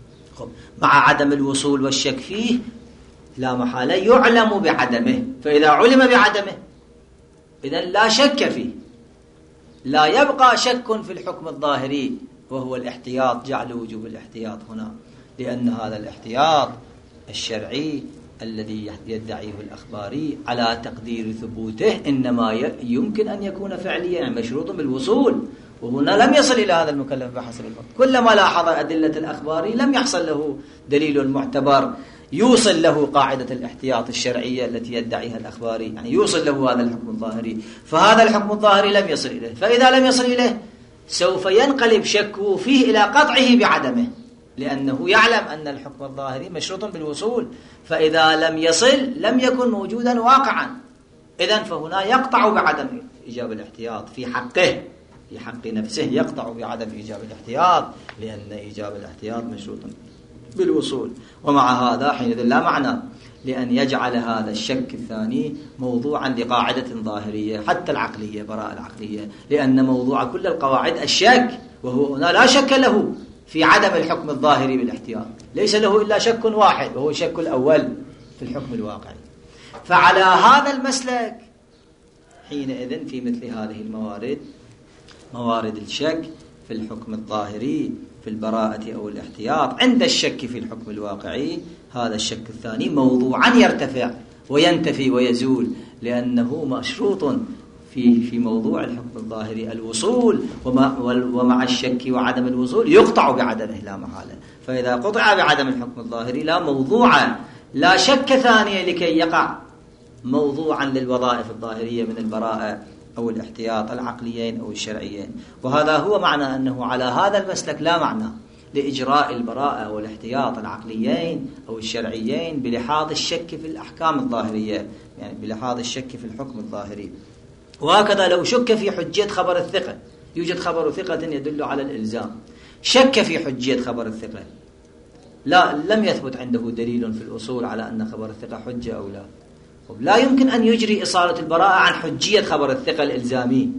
مع عدم الوصول والشك فيه لا محالة يعلم بعدمه، فإذا علم بعدمه إذن لا شك فيه، لا يبقى شك في الحكم الظاهري وهو الاحتياط. جعل وجوب الاحتياط هنا لأن هذا الاحتياط الشرعي الذي يدعيه الأخباري على تقدير ثبوته إنما يمكن أن يكون فعليا، يعني مشروط بالوصول، وهنا لم يصل إلى هذا المكلف بحسب الوقت. كلما لاحظ أدلة الأخباري لم يحصل له دليل معتبر يوصل له قاعدة الاحتياط الشرعية التي يدعيها الأخباري، يعني يوصل له هذا الحكم الظاهري، فهذا الحكم الظاهري لم يصل إليه. فإذا لم يصل إليه سوف ينقلب شكه فيه إلى قطعه بعدمه، لأنه يعلم أن الحكم الظاهري مشروط بالوصول، فإذا لم يصل لم يكن موجودا واقعا، إذن فهنا يقطع بعدم إيجاب الاحتياط في حقه، في حق نفسه يقطع بعدم إيجاب الاحتياط، لأن إيجاب الاحتياط مشروط بالوصول. ومع هذا حينئذ لا معنى لأن يجعل هذا الشك الثاني موضوعا لقاعدة ظاهرية حتى العقلية، براءة العقلية، لأن موضوع كل القواعد الشك، وهو هنا لا شك له في عدم الحكم الظاهري بالاحتياط، ليس له إلا شك واحد وهو الشك الأول في الحكم الواقعي. فعلى هذا المسلك حينئذ في مثل هذه الموارد، موارد الشك في الحكم الظاهري في البراءة أو الاحتياط، عند الشك في الحكم الواقعي هذا الشك الثاني موضوعا يرتفع وينتفي ويزول، لأنه مشروط في في موضوع الحكم الظاهري الوصول، ومع, ومع الشك وعدم الوصول يقطع بعدمه لا محالة. فإذا قطع بعدم الحكم الظاهري لا موضوع، لا شك ثانية لكي يقع موضوعا للوظائف الظاهرية من البراءة أو الاحتياط العقليين أو الشرعيين. وهذا هو معنى أنه على هذا المسلك لا معنى لإجراء البراءة والاحتياط العقليين أو الشرعيين بلحاظ الشك في الأحكام الظاهرية، يعني بلحاظ الشك في الحكم الظاهري. وهكذا لو شك في حجية خبر الثقة، يوجد خبر ثقة يدل على الإلزام، شك في حجية خبر الثقة، لا لم يثبت عنده دليل في الأصول على أن خبر الثقة حجة أو لا، لا يمكن أن يجري إصالة البراءة عن حجية خبر الثقة الإلزامي،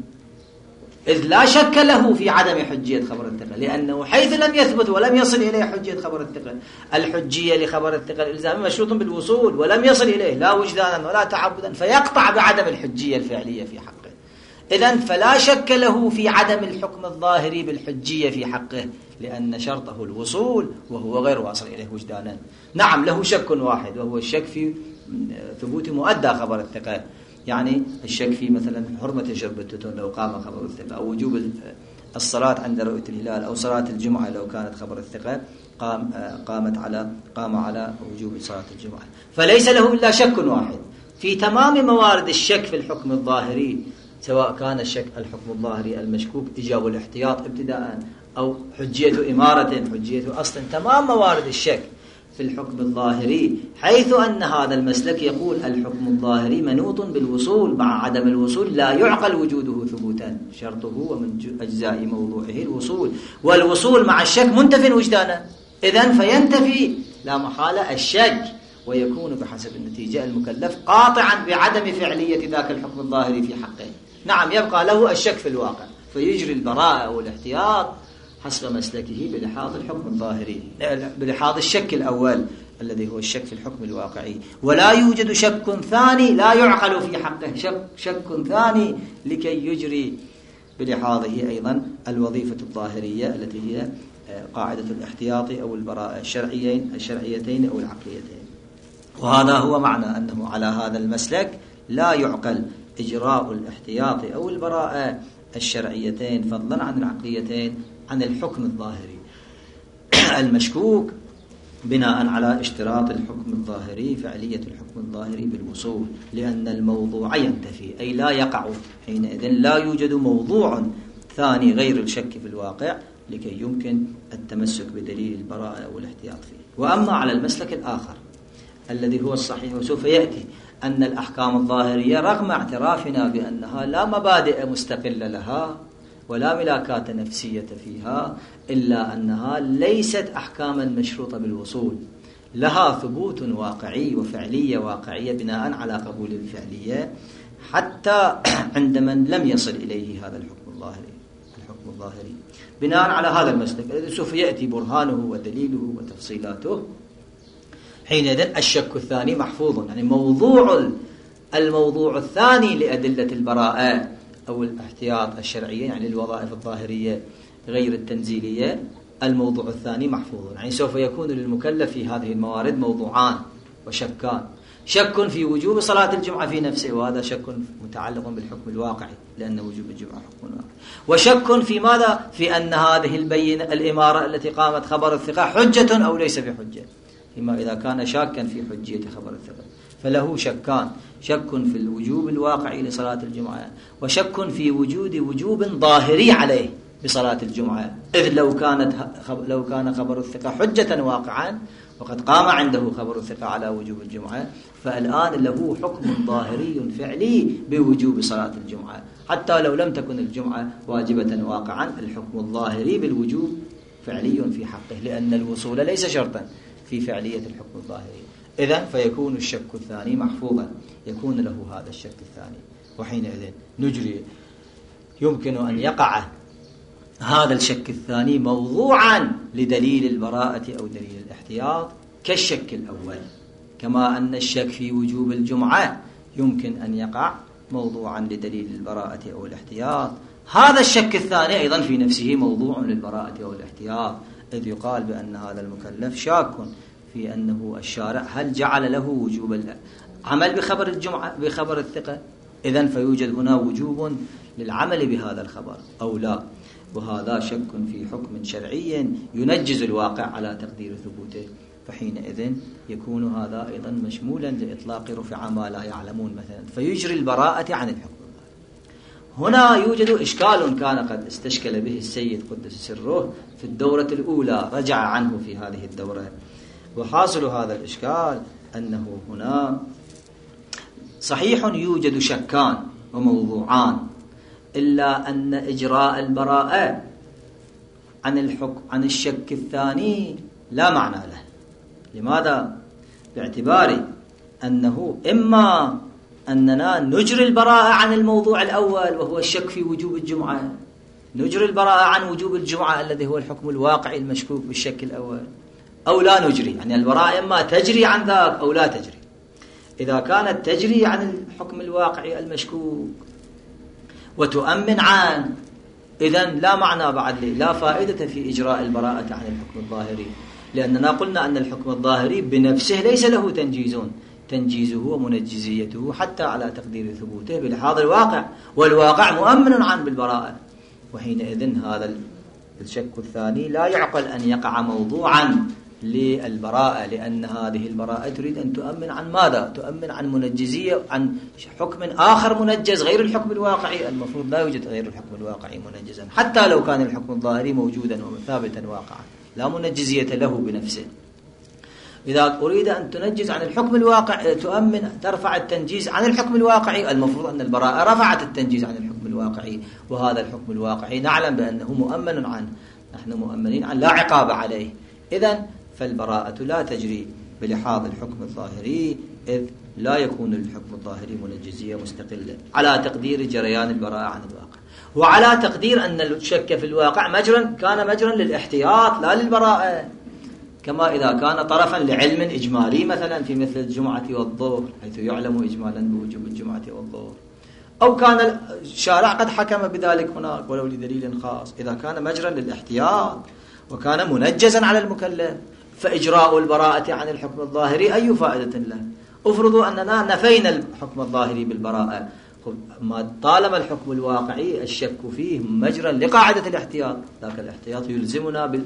إذ لا شك له في عدم حجية خبر الثقة، لأنه حيث لم يثبت ولم يصل إليه حجية خبر الثقة، الحجية لخبر الثقة الإلزامي مشروط بالوصول ولم يصل إليه لا وجدانا ولا تعبدا، فيقطع بعدم الحجية الفعلية في حقه. إذن فلا شك له في عدم الحكم الظاهري بالحجية في حقه، لأن شرطه الوصول وهو غير واصل إليه وجدانا. نعم له شك واحد وهو الشك في ثبوت مؤدى خبر الثقة، يعني الشك في مثلا حرمة شرب التتون لو قام خبر الثقة، أو وجوب الصلاة عند رؤية الهلال، أو صلاة الجمعة لو كانت خبر الثقة قام قامت على قام على وجوب صلاة الجمعة. فليس له إلا شك واحد في تمام موارد الشك في الحكم الظاهري، سواء كان الشك الحكم الظاهري المشكوك إيجاب الاحتياط ابتداء، أو حجية إمارة، حجية أصل، تمام موارد الشك في الحكم الظاهري، حيث أن هذا المسلك يقول الحكم الظاهري منوط بالوصول، مع عدم الوصول لا يعقل وجوده ثبوتا، شرطه ومن أجزاء موضوعه الوصول، والوصول مع الشك منتف وجدانا، إذن فينتفي لا محالة الشك، ويكون بحسب النتيجة المكلف قاطعا بعدم فعلية ذاك الحكم الظاهري في حقه. نعم يبقى له الشك في الواقع، فيجري البراءة والاحتياط حسب مسلكه بلحاظ الحكم الظاهري، بلحاظ الشك الأول الذي هو الشك في الحكم الواقعي، ولا يوجد شك ثاني لا يعقل في حقه، شك, شك ثاني لكي يجري بلحاظه أيضا الوظيفة الظاهرية التي هي قاعدة الاحتياط أو البراءة الشرعيين الشرعيتين أو العقليتين. وهذا هو معنى أنه على هذا المسلك لا يعقل إجراء الاحتياط أو البراءة الشرعيتين فضلا عن العقليتين عن الحكم الظاهري المشكوك، بناء على اشتراط الحكم الظاهري فعلية الحكم الظاهري بالوصول، لأن الموضوع ينتفي أي لا يقع، حينئذ لا يوجد موضوع ثاني غير الشك في الواقع لكي يمكن التمسك بدليل البراءة والاحتياط فيه. وأما على المسلك الآخر الذي هو الصحيح وسوف يأتي، أن الأحكام الظاهرية رغم اعترافنا بأنها لا مبادئ مستقلة لها ولا ملاكات نفسية فيها، إلا أنها ليست أحكاما مشروطة بالوصول، لها ثبوت واقعي وفعلية واقعية بناء على قبول الفعلية حتى عند من لم يصل إليه هذا الحكم الظاهري الحكم الظاهري بناء على هذا المسلك الذي سوف يأتي برهانه ودليله وتفصيلاته. حينئذ الشك الثاني محفوظ، يعني موضوع الموضوع الثاني لأدلة البراءة أو الاحتياط الشرعية، يعني الوظائف الظاهرية غير التنزيلية، الموضوع الثاني محفوظ. يعني سوف يكون للمكلف في هذه الموارد موضوعان وشكان: شك في وجوب صلاة الجمعة في نفسه، وهذا شك متعلق بالحكم الواقعي لأن وجوب الجمعة حكم واقعي، وشك في ماذا؟ في أن هذه البينة الإمارة التي قامت خبر الثقة حجة أو ليس بحجة، فيما إذا كان شاكا في حجية خبر الثقة فله شكان: شك في الوجوب الواقعي لصلاة الجمعة، وشك في وجود وجوب ظاهري عليه بصلاة الجمعة، إذ لو كانت لو كان خبر الثقة حجة واقعا وقد قام عنده خبر الثقة على وجوب الجمعة، فالآن له حكم ظاهري فعلي بوجوب صلاة الجمعة، حتى لو لم تكن الجمعة واجبة واقعا الحكم الظاهري بالوجوب فعلي في حقه، لأن الوصول ليس شرطا في فعلية الحكم الظاهري. إذن فيكون الشك الثاني محفوظا، يكون له هذا الشك الثاني، وحينئذ نجري يمكن أن يقع هذا الشك الثاني موضوعا لدليل البراءة أو دليل الاحتياط كالشك الأول، كما أن الشك في وجوب الجمعة يمكن أن يقع موضوعا لدليل البراءة أو الاحتياط. هذا الشك الثاني أيضا في نفسه موضوع للبراءة أو الاحتياط، إذ يقال بأن هذا المكلف شاك في أنه الشارع هل جعل له وجوب العمل بخبر الجمعة بخبر الثقة، إذن فيوجد هنا وجوب للعمل بهذا الخبر أو لا، وهذا شك في حكم شرعي ينجز الواقع على تقدير ثبوته، فحينئذ يكون هذا أيضا مشمولا لإطلاق رفع ما لا يعلمون مثلا، فيجري البراءة عن الحكم. هنا يوجد إشكال كان قد استشكل به السيد قدس سره في الدورة الأولى، رجع عنه في هذه الدورة، وحاصل هذا الإشكال أنه هنا صحيح يوجد شكان وموضوعان، إلا أن إجراء البراءة عن الحكم عن الشك الثاني لا معنى له. لماذا؟ باعتبار أنه إما أننا نجري البراءة عن الموضوع الأول وهو الشك في وجوب الجمعة، نجري البراءة عن وجوب الجمعة الذي هو الحكم الواقعي المشكوك بالشك الأول، أو لا نجري، يعني البراءة إما تجري عن ذاك أو لا تجري. إذا كانت تجري عن الحكم الواقعي المشكوك وتؤمن عن، إذن لا معنى بعد لي، لا فائدة في إجراء البراءة عن الحكم الظاهري، لأننا قلنا أن الحكم الظاهري بنفسه ليس له تنجيزون، تنجيزه ومنجزيته حتى على تقدير ثبوته بلحاظ الواقع، والواقع مؤمن عن بالبراءة، وحينئذ هذا الشك الثاني لا يعقل أن يقع موضوعا للبراءة، لأن هذه البراءة تريد أن تؤمن عن ماذا؟ تؤمن عن منجزية، عن حكم آخر منجز غير الحكم الواقعي. المفروض لا يوجد غير الحكم الواقعي منجزا، حتى لو كان الحكم الظاهري موجودا وثابتا واقعا لا منجزية له بنفسه. إذا أريد أن تنجز عن الحكم الواقع، تؤمن ترفع التنجيز عن الحكم الواقعي، المفروض أن البراءة رفعت التنجيز عن الحكم الواقعي، وهذا الحكم الواقعي نعلم بأنه مؤمن عنه، نحن مؤمنين عن لا عقاب عليه. إذن فالبراءة لا تجري بلحاظ الحكم الظاهري، إذ لا يكون الحكم الظاهري منجزية مستقلة، على تقدير جريان البراءة عن الواقع، وعلى تقدير أن الشك في الواقع مجرا كان مجرا للاحتياط لا للبراءة، كما إذا كان طرفا لعلم إجمالي مثلا في مثل الجمعة والظهر، حيث يعلم إجمالا بوجوب الجمعة والظهر، أو كان الشارع قد حكم بذلك هناك ولو لدليل خاص، إذا كان مجرا للاحتياط وكان منجزا على المكلف، فإجراء البراءة عن الحكم الظاهري أي فائدة له؟ افرضوا أننا نفينا الحكم الظاهري بالبراءة، ما طالما الحكم الواقعي الشك فيه مجرا لقاعدة الاحتياط، ذاك الاحتياط يلزمنا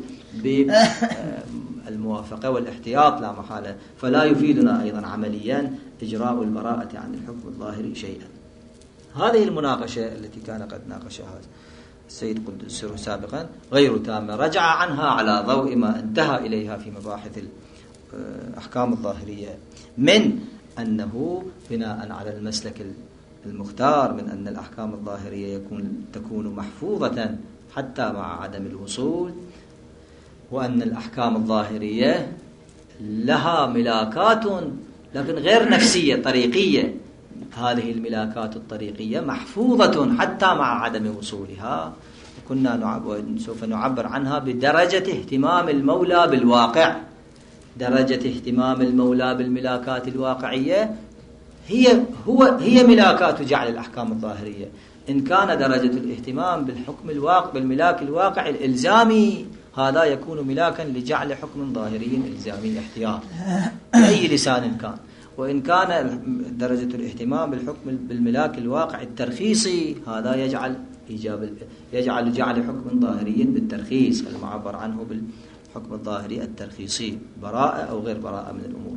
بالموافقة والاحتياط لا محالة، فلا يفيدنا أيضا عمليا إجراء البراءة عن الحكم الظاهري شيئا. هذه المناقشة التي كان قد ناقشها السيد قدس سره سابقا غير تامة، رجع عنها على ضوء ما انتهى إليها في مباحث الأحكام الظاهرية من أنه بناء على المسلك المختار من أن الأحكام الظاهرية يكون تكون محفوظة حتى مع عدم الوصول، وأن الأحكام الظاهرية لها ملاكات لكن غير نفسية طريقية، هذه الملاكات الطريقية محفوظة حتى مع عدم وصولها. كنا نعبر سوف نعبر عنها بدرجة اهتمام المولى بالواقع. درجة اهتمام المولى بالملاكات الواقعية هي هو هي ملاكات جعل الأحكام الظاهرية. إن كان درجة الاهتمام بالحكم الواقع بالملاك الواقع الإلزامي، هذا يكون ملاكا لجعل حكم ظاهري إلزامي احتياط بأي لسان كان. وإن كان درجة الاهتمام بالحكم بالملاك الواقع الترخيصي، هذا يجعل إيجاب يجعل جعل حكم ظاهري بالترخيص المعبر عنه بالحكم الظاهري الترخيصي، براءة أو غير براءة من الأمور،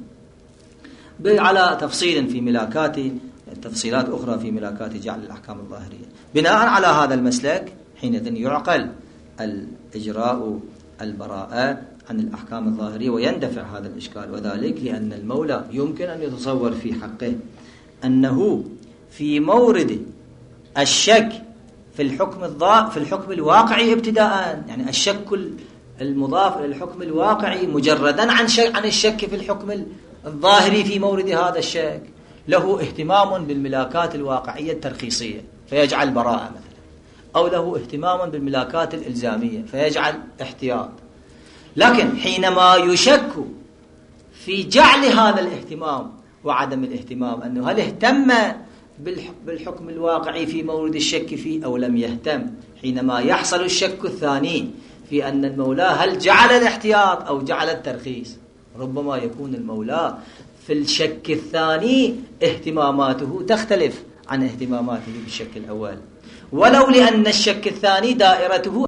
على تفصيل في ملاكات تفصيلات أخرى في ملاكات جعل الأحكام الظاهرية. بناء على هذا المسلك حينئذ يعقل الإجراء البراءة عن الأحكام الظاهرية ويندفع هذا الإشكال، وذلك لأن المولى يمكن أن يتصور في حقه أنه في مورد الشك في الحكم الضا في الحكم الواقعي ابتداء، يعني الشك المضاف إلى الحكم الواقعي مجردا عن شك عن الشك في الحكم الظاهري في مورد هذا الشك، له اهتمام بالملاكات الواقعية الترخيصية فيجعل براءة مثلا، أو له اهتمام بالملاكات الإلزامية فيجعل احتياط. لكن حينما يشك في جعل هذا الاهتمام وعدم الاهتمام، أنه هل اهتم بالحكم الواقعي في مورد الشك فيه أو لم يهتم، حينما يحصل الشك الثاني في أن المولى هل جعل الاحتياط أو جعل الترخيص، ربما يكون المولى في الشك الثاني اهتماماته تختلف عن اهتماماته بالشك الأول، ولو لأن الشك الثاني دائرته.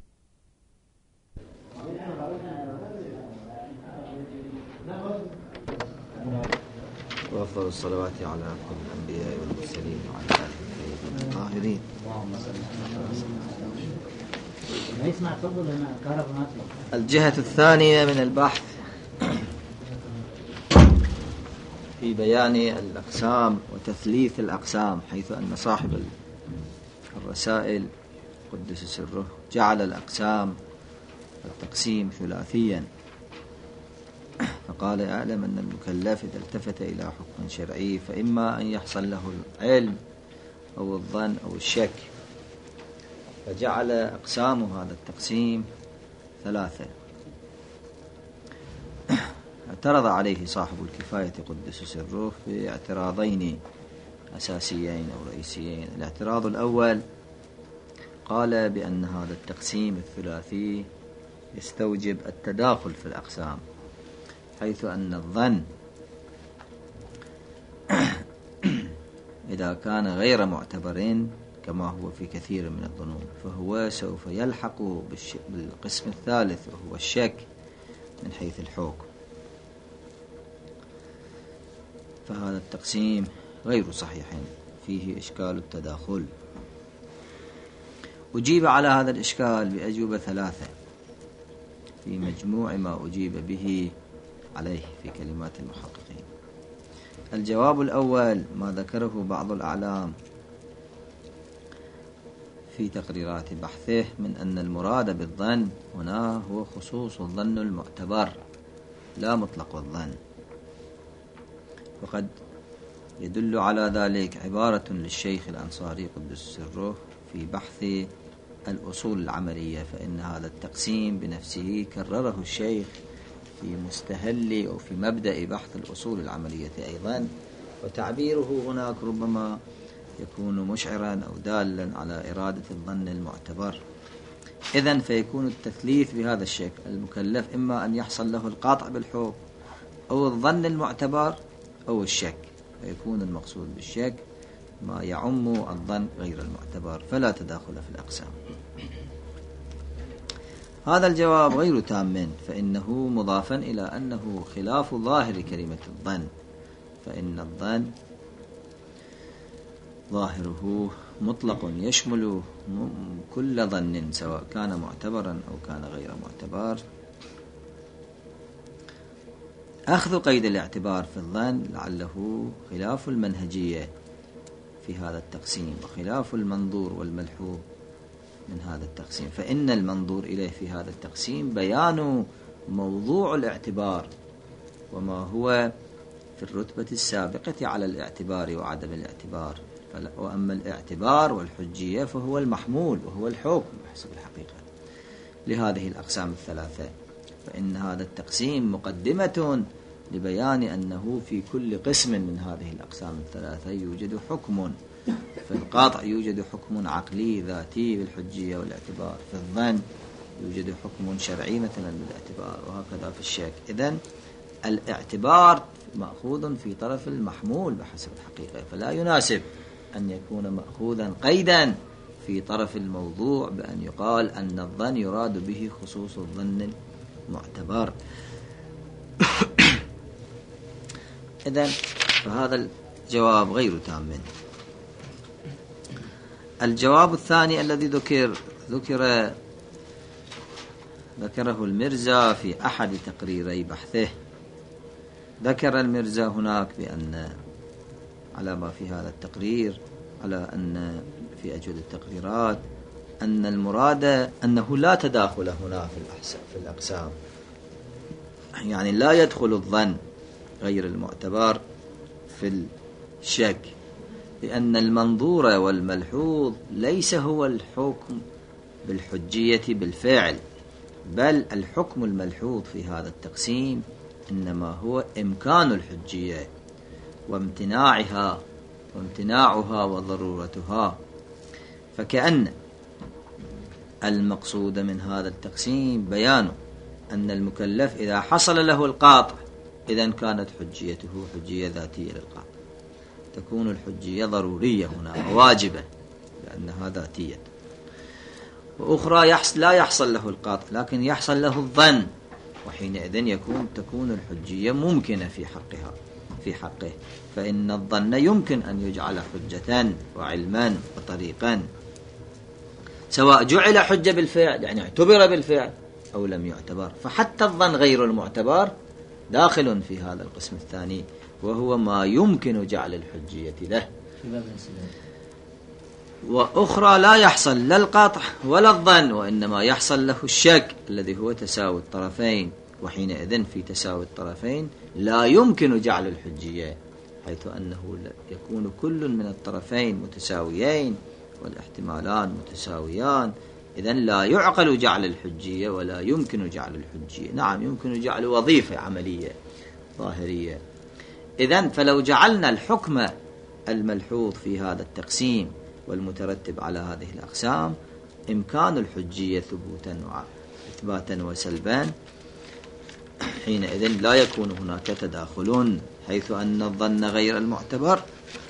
وأفضل الصلوات على الأنبياء والمرسلين وعلى آله الطاهرين. الجهة الثانية من البحث في بيان الأقسام وتثليث الأقسام، حيث أن صاحب الرسائل قدس سره جعل الأقسام التقسيم ثلاثيا، فقال: أعلم أن المكلف إذا التفت إلى حكم شرعي فإما أن يحصل له العلم أو الظن أو الشك، فجعل أقسام هذا التقسيم ثلاثة. اعترض عليه صاحب الكفاية قدس سره باعتراضين أساسيين أو رئيسيين. الاعتراض الأول قال بأن هذا التقسيم الثلاثي يستوجب التداخل في الأقسام، حيث أن الظن إذا كان غير معتبر كما هو في كثير من الظنون فهو سوف يلحق بالقسم الثالث وهو الشك من حيث الحكم، فهذا التقسيم غير صحيح، فيه إشكال التداخل. أجيب على هذا الإشكال بأجوبة ثلاثة في مجموع ما أجيب به عليه في كلمات المحققين. الجواب الأول ما ذكره بعض الأعلام في تقريرات بحثه من أن المراد بالظن هنا هو خصوص الظن المعتبر لا مطلق الظن، وقد يدل على ذلك عبارة للشيخ الأنصاري قدس سره في بحث الأصول العملية، فإن هذا التقسيم بنفسه كرره الشيخ في مستهل أو في مبدأ بحث الأصول العملية أيضا، وتعبيره هناك ربما يكون مشعرا أو دالا على إرادة الظن المعتبر. إذن فيكون التثليث بهذا الشكل: المكلف إما أن يحصل له القاطع بالحكم أو الظن المعتبر أو الشك، فيكون المقصود بالشك ما يعم الظن غير المعتبر، فلا تداخل في الأقسام. هذا الجواب غير تام، فإنه مضافا إلى أنه خلاف ظاهر كلمة الظن، فإن الظن ظاهره مطلق يشمل كل ظن سواء كان معتبرا أو كان غير معتبر. أخذ قيد الاعتبار في الظن لعله خلاف المنهجية في هذا التقسيم وخلاف المنظور والملحوظ من هذا التقسيم، فإن المنظور إليه في هذا التقسيم بيان موضوع الاعتبار وما هو في الرتبة السابقة على الاعتبار وعدم الاعتبار، وأما الاعتبار والحجية فهو المحمول وهو الحكم بحسب الحقيقة لهذه الأقسام الثلاثة. فإن هذا التقسيم مقدمة لبيان أنه في كل قسم من هذه الأقسام الثلاثة يوجد حكم. في القاطع يوجد حكم عقلي ذاتي بالحجية والاعتبار، في الظن يوجد حكم شرعي مثلا بالاعتبار، وهكذا في الشك. إذن الاعتبار مأخوذ في طرف المحمول بحسب الحقيقة، فلا يناسب أن يكون مأخوذا قيدا في طرف الموضوع بأن يقال أن الظن يراد به خصوص الظن المعتبر. إذن فهذا الجواب غير تام. الجواب الثاني الذي ذكر ذكر ذكره المرزا في أحد تقريري بحثه. ذكر المرزا هناك بأن على ما في هذا التقرير على أن في أجود التقريرات أن المراد أنه لا تداخل هنا في الأقسام، يعني لا يدخل الظن غير المعتبر في الشك، لأن المنظور والملحوظ ليس هو الحكم بالحجية بالفعل، بل الحكم الملحوظ في هذا التقسيم إنما هو إمكان الحجية وامتناعها وامتناعها وضرورتها. فكأن المقصود من هذا التقسيم بيان أن المكلف إذا حصل له القاطع إذن كانت حجيته حجية ذاتية للقاطع، تكون الحجية ضرورية هنا واجبة لأنها ذاتية. وأخرى يحصل لا يحصل له القاطع لكن يحصل له الظن، وحينئذ يكون تكون الحجية ممكنة في حقها في حقه، فإن الظن يمكن أن يجعل حجة وعلما وطريقا، سواء جعل حجة بالفعل يعني اعتبر بالفعل أو لم يعتبر. فحتى الظن غير المعتبر داخل في هذا القسم الثاني، وهو ما يمكن جعل الحجية له. وأخرى لا يحصل لا القاطع ولا الظن، وإنما يحصل له الشك الذي هو تساوي الطرفين، وحينئذ في تساوي الطرفين لا يمكن جعل الحجية، حيث أنه يكون كل من الطرفين متساويين والاحتمالان متساويان، إذن لا يعقل جعل الحجية ولا يمكن جعل الحجية. نعم يمكن جعل وظيفة عملية ظاهرية. إذن فلو جعلنا الحكم الملحوظ في هذا التقسيم والمترتب على هذه الأقسام إمكان الحجية ثبوتا وإثباتا وسلبا، حينئذ لا يكون هناك تداخل، حيث أن الظن غير المعتبر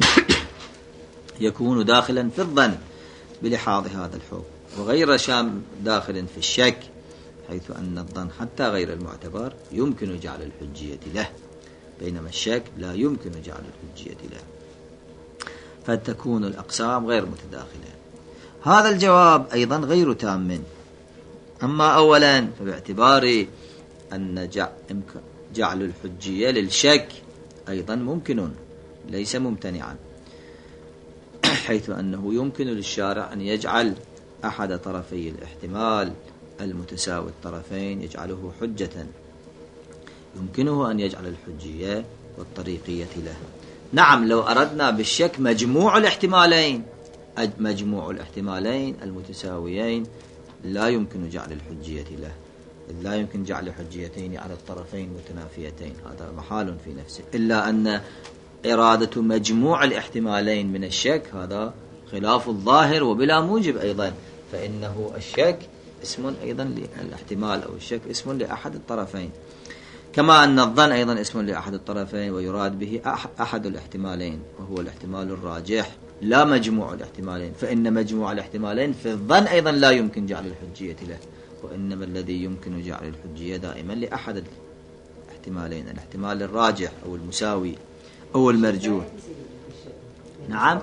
يكون داخلا في الظن بلحاظ هذا الحكم، وغير شام داخل في الشك، حيث أن الظن حتى غير المعتبر يمكن جعل الحجية له، بينما الشك لا يمكن جعل الحجية له، فتكون الأقسام غير متداخلة. هذا الجواب أيضا غير تام. أما أولا فباعتبار أن جعل الحجية للشك أيضا ممكن ليس ممتنعا، حيث أنه يمكن للشارع أن يجعل أحد طرفي الاحتمال المتساوي الطرفين يجعله حجة، يمكنه أن يجعل الحجية والطريقية له. نعم لو أردنا بالشك مجموع الاحتمالين مجموع الاحتمالين المتساويين لا يمكن جعل الحجية له، لا يمكن جعل حجيتين على الطرفين متنافيتين، هذا محال في نفسه، إلا أن إرادة مجموع الاحتمالين من الشك هذا خلاف الظاهر وبلا موجب أيضا، فإنه الشك اسم أيضا للاحتمال أو الشك اسم لأحد الطرفين، كما أن الظن أيضا اسم لأحد الطرفين ويراد به أحد الاحتمالين وهو الاحتمال الراجح لا مجموع الاحتمالين، فإن مجموع الاحتمالين في الظن أيضا لا يمكن جعل الحجية له، وإنما الذي يمكن جعل الحجية دائما لأحد الاحتمالين، الاحتمال الراجح أو المساوي أو المرجوح. نعم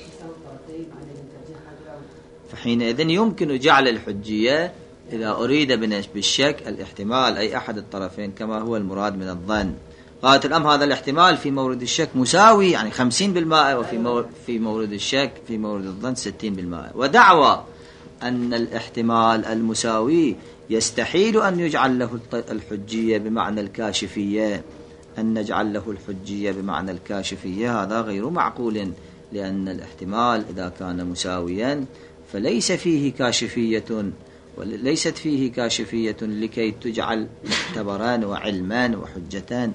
فحينئذ يمكن جعل الحجية إذا أريد بالشك الاحتمال أي أحد الطرفين كما هو المراد من الظن، غاية الأمر هذا الاحتمال في مورد الشك مساوي، يعني خمسين بالمائة، وفي في مورد الشك في مورد الظن ستين بالمائة. ودعوى أن الاحتمال المساوي يستحيل أن يجعل له الحجية بمعنى الكاشفية، أن نجعل له الحجية بمعنى الكاشفية هذا غير معقول، لأن الاحتمال إذا كان مساويا فليس فيه كاشفية، وليست فيه كاشفية لكي تجعل معتبران وعلمان وحجتان.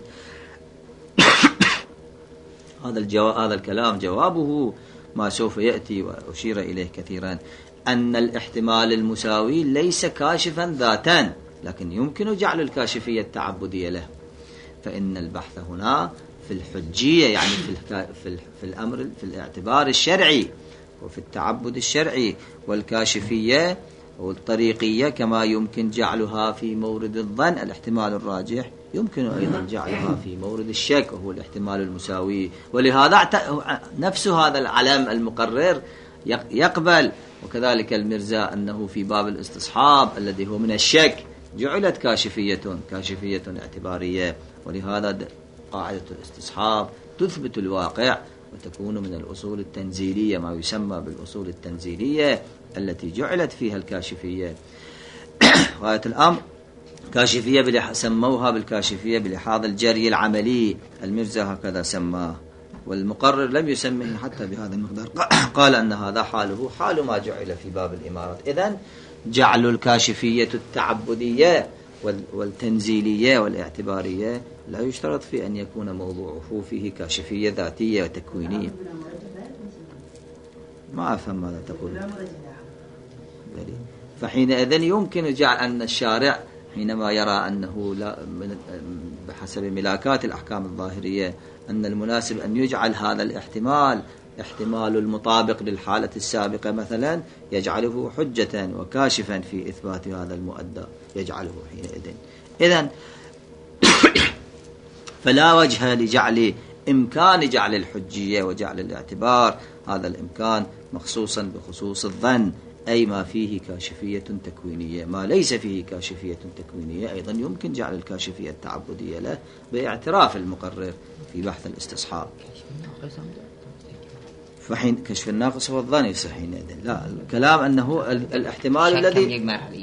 هذا الجواب هذا الكلام جوابه ما سوف يأتي وأشير إليه كثيرا، أن الاحتمال المساوي ليس كاشفا ذاتا، لكن يمكن جعل الكاشفية التعبدية له. فإن البحث هنا في الحجية، يعني في في الأمر في الاعتبار الشرعي وفي التعبد الشرعي، والكاشفية والطريقية كما يمكن جعلها في مورد الظن الاحتمال الراجح، يمكن أيضا جعلها في مورد الشك وهو الاحتمال المساوي. ولهذا نفس هذا العلم المقرر يقبل، وكذلك المرزا أنه في باب الاستصحاب الذي هو من الشك جعلت كاشفية كاشفية اعتبارية. ولهذا قاعدة الاستصحاب تثبت الواقع وتكون من الأصول التنزيلية، ما يسمى بالأصول التنزيلية التي جعلت فيها الكاشفية. غاية الأمر كاشفية سموها بالكاشفية بلحاظ الجري العملي، المرزا هكذا سماه، والمقرر لم يسميه حتى بهذا المقدار، قال أن هذا حاله حال ما جعل في باب الإمارات. إذن جعل الكاشفية التعبدية والتنزيلية والاعتبارية لا يشترط في أن يكون موضوعه فيه كاشفية ذاتية وتكوينية. ما أفهم ماذا تقول. فحينئذ يمكن جعل أن الشارع حينما يرى أنه لا بحسب ملاكات الأحكام الظاهرية أن المناسب أن يجعل هذا الاحتمال احتمال المطابق للحالة السابقة مثلا، يجعله حجة وكاشفا في إثبات هذا المؤدى، يجعله حينئذ. إذن فلا وجه لجعل إمكان جعل الحجية وجعل الاعتبار هذا الإمكان مخصوصا بخصوص الظن، أي ما فيه كاشفية تكوينية. ما ليس فيه كاشفية تكوينية أيضا يمكن جعل الكاشفية التعبدية له باعتراف المقرر في بحث الاستصحاب. فحين كشف الناقص هو الظن حينئذ لا الكلام أنه الاحتمال الذي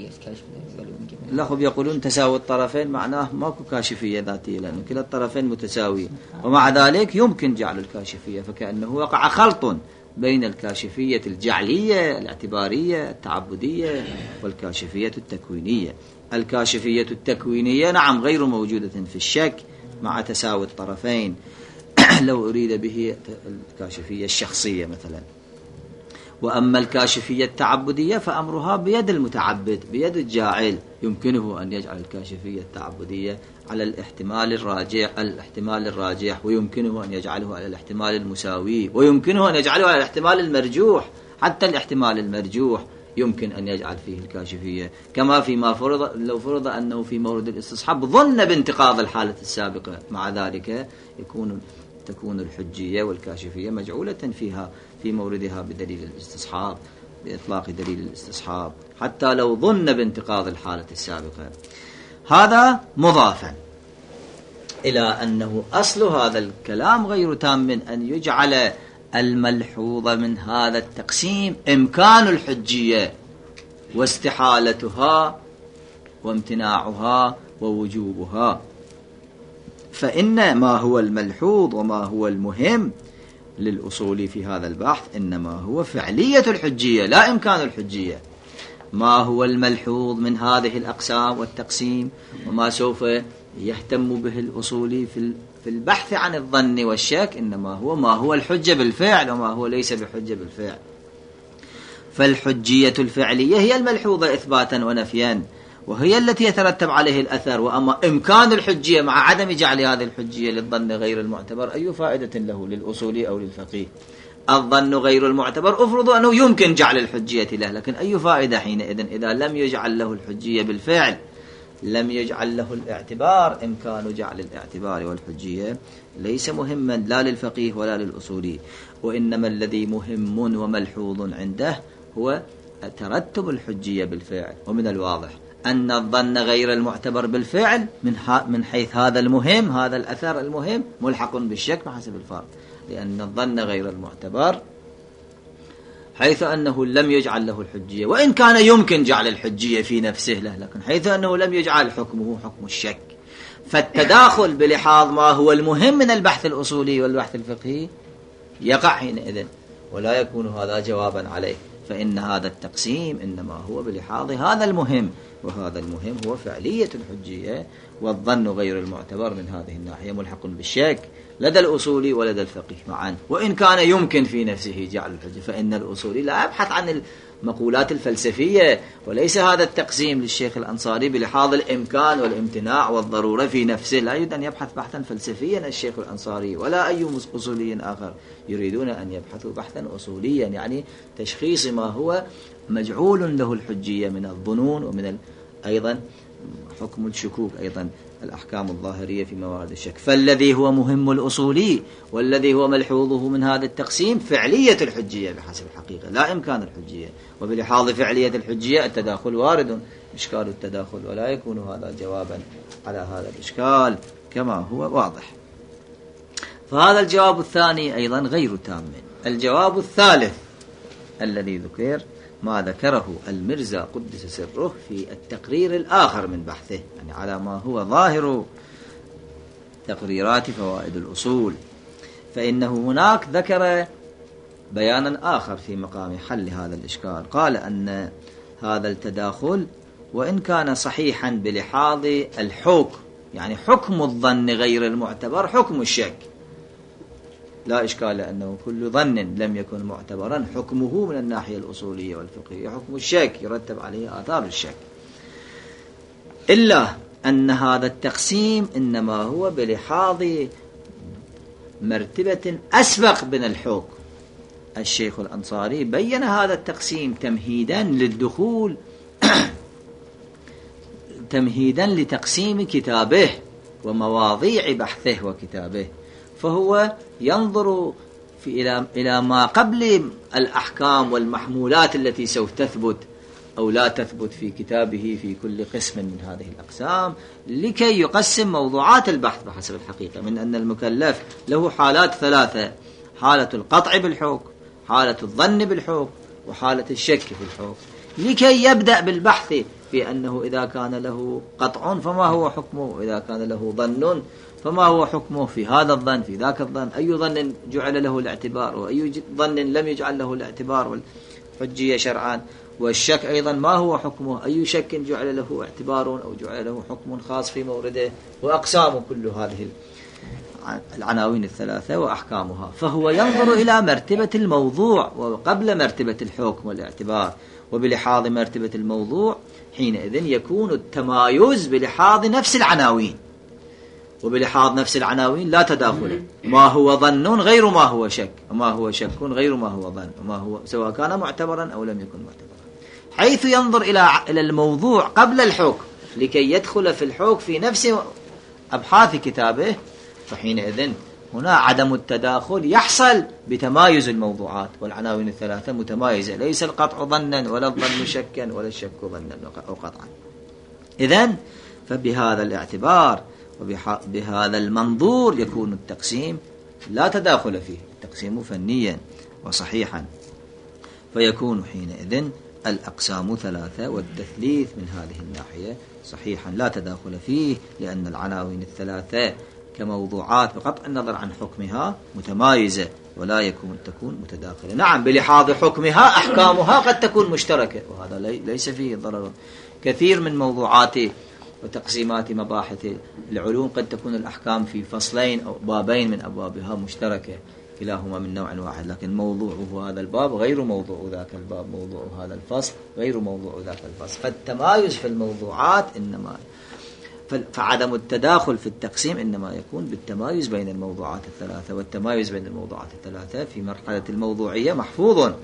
لا هم يقولون تساوي الطرفين، معناه ماكو كاشفية ذاتية لأن كلا الطرفين متساويين، ومع ذلك يمكن جعل الكاشفية، فكأنه وقع خلط بين الكاشفية الجعلية الاعتبارية التعبدية والكاشفية التكوينية. الكاشفية التكوينية نعم غير موجودة في الشك مع تساوي الطرفين لو أريد به الكاشفية الشخصية مثلا. وأما الكاشفية التعبدية فأمرها بيد المتعبد بيد الجاعل، يمكنه أن يجعل الكاشفية التعبدية على الاحتمال الراجح الاحتمال الراجح ويمكنه أن يجعله على الاحتمال المساوي، ويمكنه أن يجعله على الاحتمال المرجوح. حتى الاحتمال المرجوح يمكن أن يجعل فيه الكاشفية، كما فيما فرض لو فرض أنه في مورد الاستصحاب ظن بانتقاض الحالة السابقة، مع ذلك يكون تكون الحجية والكاشفية مجعولة فيها في موردها بدليل الاستصحاب، بإطلاق دليل الاستصحاب حتى لو ظن بانتقاض الحالة السابقة. هذا مضافا إلى أنه أصل هذا الكلام غير تام من أن يجعل الملحوظ من هذا التقسيم إمكان الحجية واستحالتها وامتناعها ووجوبها. فإن ما هو الملحوظ وما هو المهم للأصول في هذا البحث إنما هو فعلية الحجية لا إمكان الحجية. ما هو الملحوظ من هذه الأقسام والتقسيم وما سوف يهتم به الأصولي في البحث عن الظن والشك إنما هو ما هو الحجة بالفعل وما هو ليس بحجة بالفعل. فالحجية الفعلية هي الملحوظة إثباتا ونفيا، وهي التي يترتب عليه الأثر. وأما إمكان الحجية مع عدم جعل هذه الحجية للظن غير المعتبر أي فائدة له للأصولي أو للفقيه؟ الظن غير المعتبر أفرض أنه يمكن جعل الحجية له، لكن أي فائدة حينئذ إذا لم يجعل له الحجية بالفعل، لم يجعل له الاعتبار. إمكان جعل الاعتبار والحجية ليس مهما لا للفقيه ولا للأصولي، وإنما الذي مهم وملحوظ عنده هو ترتب الحجية بالفعل. ومن الواضح أن الظن غير المعتبر بالفعل من, من حيث هذا المهم، هذا الأثر المهم ملحق بالشك بحسب الفرق، لأن الظن غير المعتبر حيث أنه لم يجعل له الحجية، وإن كان يمكن جعل الحجية في نفسه له، لكن حيث أنه لم يجعل حكمه حكم الشك، فالتداخل بلحاظ ما هو المهم من البحث الأصولي والبحث الفقهي يقع حينئذ، ولا يكون هذا جوابا عليه، فإن هذا التقسيم إنما هو بلحاظ هذا المهم، وهذا المهم هو فعلية الحجية، والظن غير المعتبر من هذه الناحية ملحق بالشك لدى الأصولي ولدى الفقيه معا، وإن كان يمكن في نفسه جعل الحجة، فإن الأصولي لا يبحث عن المقولات الفلسفية، وليس هذا التقسيم للشيخ الأنصاري بلحاظ الإمكان والامتناع والضرورة في نفسه، لا يريد أن يبحث بحثا فلسفيا الشيخ الأنصاري ولا أي أصولي آخر، يريدون أن يبحثوا بحثا أصوليا، يعني تشخيص ما هو مجعول له الحجية من الظنون، ومن أيضا حكم الشكوك، أيضا الأحكام الظاهرية في موارد الشك. فالذي هو مهم الأصولي والذي هو ملحوظه من هذا التقسيم فعلية الحجية بحسب الحقيقة، لا إمكان الحجية، وبلحاظ فعلية الحجية التداخل وارد، إشكال التداخل، ولا يكون هذا جوابا على هذا الإشكال كما هو واضح. فهذا الجواب الثاني أيضا غير تام. الجواب الثالث الذي ذكر ما ذكره المرزا قدس سره في التقرير الآخر من بحثه، يعني على ما هو ظاهر تقريرات فوائد الأصول، فإنه هناك ذكر بيانا آخر في مقام حل هذا الإشكال، قال أن هذا التداخل وإن كان صحيحا بلحاظ الحكم، يعني حكم الظن غير المعتبر حكم الشك، لا إشكال أنه كل ظن لم يكن معتبرا حكمه من الناحية الأصولية والفقهية حكم الشك يرتب عليه آثار الشك، إلا أن هذا التقسيم إنما هو بلحاظ مرتبة أسبق من الحكم. الشيخ الأنصاري بين هذا التقسيم تمهيدا للدخول تمهيدا لتقسيم كتابه ومواضيع بحثه وكتابه، فهو ينظر في إلى إلى ما قبل الأحكام والمحمولات التي سوف تثبت أو لا تثبت في كتابه في كل قسم من هذه الأقسام، لكي يقسم موضوعات البحث بحسب الحقيقة، من أن المكلف له حالات ثلاثة: حالة القطع بالحكم، حالة الظن بالحكم، وحالة الشك في الحكم، لكي يبدأ بالبحث في أنه إذا كان له قطع فما هو حكمه، وإذا كان له ظن فما هو حكمه في هذا الظن في ذاك الظن، أي ظن جعل له الاعتبار وأي ظن لم يجعل له الاعتبار والحجية شرعا، والشك أيضا ما هو حكمه، أي شك جعل له اعتبار أو جعل له حكم خاص في مورده، وأقسام كل هذه العناوين الثلاثة وأحكامها. فهو ينظر إلى مرتبة الموضوع وقبل مرتبة الحكم والاعتبار، وبلحاظ مرتبة الموضوع حينئذ يكون التمايز بلحاظ نفس العناوين، وبلحاظ نفس العناوين لا تداخل، ما هو ظن غير ما هو شك، وما هو شك غير ما هو ظن، وما هو سواء كان معتبرا أو لم يكن معتبرا، حيث ينظر إلى إلى الموضوع قبل الحكم لكي يدخل في الحكم في نفس أبحاث كتابه، فحينئذ هنا عدم التداخل يحصل بتمايز الموضوعات، والعناوين الثلاثة متمايزة، ليس القطع ظنا ولا الظن شكا ولا الشك ظنا أو قطعا. إذن فبهذا الاعتبار وبهذا المنظور يكون التقسيم لا تداخل فيه، التقسيم فنيا وصحيحا، فيكون حينئذ الأقسام ثلاثة والتثليث من هذه الناحية صحيحا لا تداخل فيه، لأن العناوين الثلاثة كموضوعات بقطع النظر عن حكمها متمايزة ولا يكون تكون متداخلة. نعم بلحاظ حكمها أحكامها قد تكون مشتركة، وهذا ليس فيه ضرر. كثير من موضوعات وتقسيمات مباحث العلوم قد تكون الأحكام في فصلين أو بابين من أبوابها مشتركة، كلاهما من نوع واحد، لكن موضوعه هذا الباب غير موضوع ذاك الباب، موضوع هذا الفصل غير موضوع ذاك الفصل، فالتمايز في الموضوعات إنما فعدم التداخل في التقسيم إنما يكون بالتمايز بين الموضوعات الثلاثة، والتمايز بين الموضوعات الثلاثة في مرحلة الموضوعية محفوظ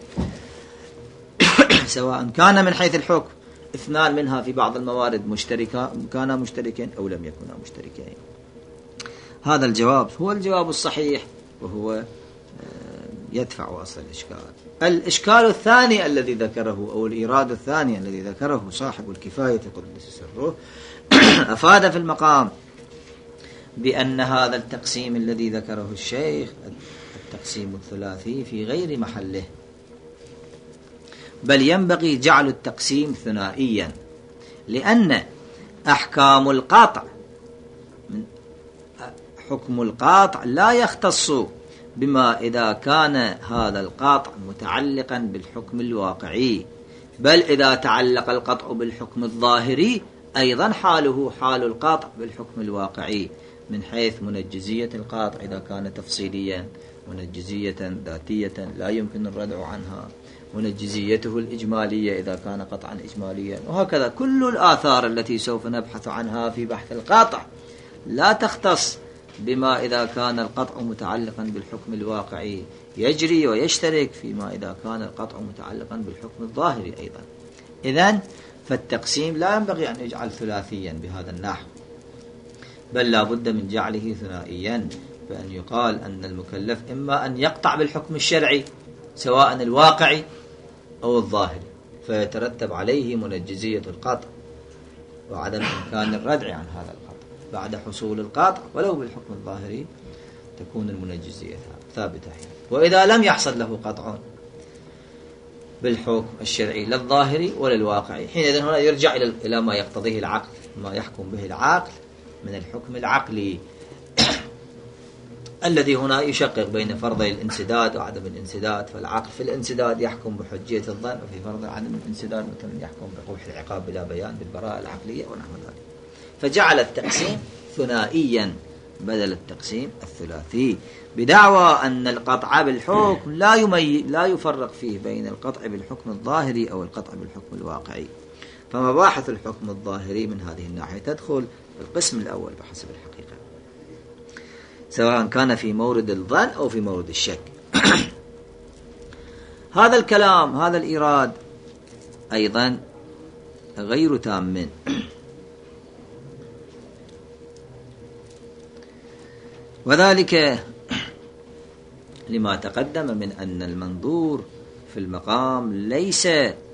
سواء كان من حيث الحكم اثنان منها في بعض الموارد مشتركة كانا مشتركين أو لم يكونا مشتركين. هذا الجواب هو الجواب الصحيح، وهو يدفع أصل الإشكال. الإشكال الثاني الذي ذكره أو الإيراد الثاني الذي ذكره صاحب الكفاية قدس سره أفاد في المقام بأن هذا التقسيم الذي ذكره الشيخ التقسيم الثلاثي في غير محله، بل ينبغي جعل التقسيم ثنائيا، لأن أحكام القاطع حكم القاطع لا يختص بما إذا كان هذا القاطع متعلقا بالحكم الواقعي، بل إذا تعلق القطع بالحكم الظاهري أيضا حاله حال القاطع بالحكم الواقعي، من حيث منجزية القاطع إذا كان تفصيليا، منجزية ذاتية لا يمكن الردع عنها، منجزيته الإجمالية إذا كان قطعا إجماليا، وهكذا كل الآثار التي سوف نبحث عنها في بحث القاطع لا تختص بما إذا كان القطع متعلقا بالحكم الواقعي، يجري ويشترك فيما إذا كان القطع متعلقا بالحكم الظاهري أيضا. إذن فالتقسيم لا ينبغي أن يجعل ثلاثيا بهذا النحو، بل لا بد من جعله ثنائيا، بأن يقال أن المكلف إما أن يقطع بالحكم الشرعي سواء الواقعي أو الظاهري، فيترتب عليه منجزية القطع وعدم إمكان الردع عن هذا القطع بعد حصول القاطع، ولو بالحكم الظاهري تكون المنجزية ثابتة. وإذا لم يحصل له قطع بالحكم الشرعي لا الظاهري ولا الواقعي، حينئذ هنا يرجع إلى ما يقتضيه العقل، ما يحكم به العقل من الحكم العقلي الذي هنا يشقق بين فرضي الانسداد وعدم الانسداد. فالعقل في الانسداد يحكم بحجية الظن، وفي فرض عدم الانسداد مثلا يحكم بقبح العقاب بلا بيان بالبراءة العقلية ونحو ذلك. فجعل التقسيم ثنائيا بدل التقسيم الثلاثي، بدعوى أن القطع بالحكم لا يمي لا يفرق فيه بين القطع بالحكم الظاهري أو القطع بالحكم الواقعي. فمباحث الحكم الظاهري من هذه الناحية تدخل في القسم الأول بحسب الحقيقة، سواء كان في مورد الظن أو في مورد الشك. هذا الكلام هذا الإيراد أيضا غير تام، وذلك لما تقدم من أن المنظور في المقام ليس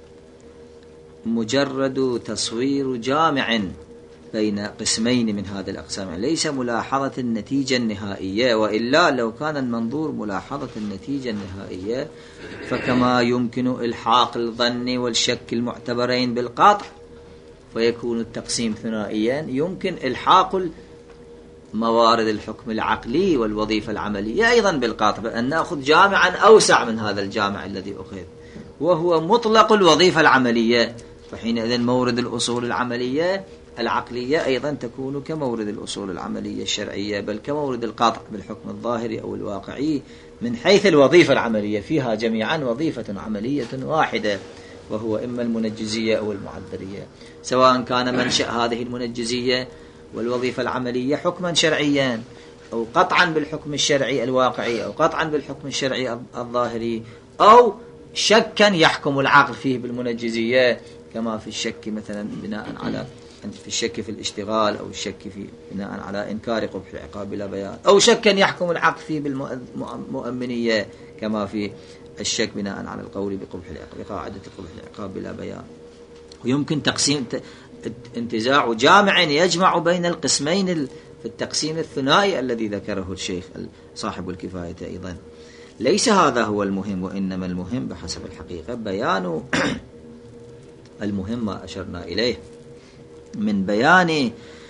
مجرد تصوير جامع بين قسمين من هذه الأقسام، ليس ملاحظة النتيجة النهائية، وإلا لو كان المنظور ملاحظة النتيجة النهائية فكما يمكن إلحاق الظن والشك المعتبرين بالقاطع فيكون التقسيم ثنائيا، يمكن إلحاق موارد الحكم العقلي والوظيفة العملية أيضا بالقاطع، بأن نأخذ جامعا أوسع من هذا الجامع الذي أخذ وهو مطلق الوظيفة العملية، فحينئذ مورد الأصول العملية العقلية أيضا تكون كمورد الأصول العملية الشرعية، بل كمورد القاطع بالحكم الظاهري أو الواقعي، من حيث الوظيفة العملية فيها جميعا وظيفة عملية واحدة، وهو إما المنجزية أو المعذرية، سواء كان منشأ هذه المنجزية والوظيفة العملية حكما شرعيا أو قطعا بالحكم الشرعي الواقعي أو قطعا بالحكم الشرعي الظاهري، أو شكا يحكم العقل فيه بالمنجزية كما في الشك مثلا بناء على في الشك في الاشتغال، أو الشك في بناء على إنكار قبح العقاب بلا بيان، أو شكا يحكم العقل فيه بالمؤمنية كما في الشك بناء على القول بقبح العقاب بقاعدة قبح العقاب بلا بيان. ويمكن تقسيم انتزاع جامع يجمع بين القسمين في التقسيم الثنائي الذي ذكره الشيخ صاحب الكفاية أيضا. ليس هذا هو المهم، وإنما المهم بحسب الحقيقة بيان المهم ما أشرنا إليه من بيان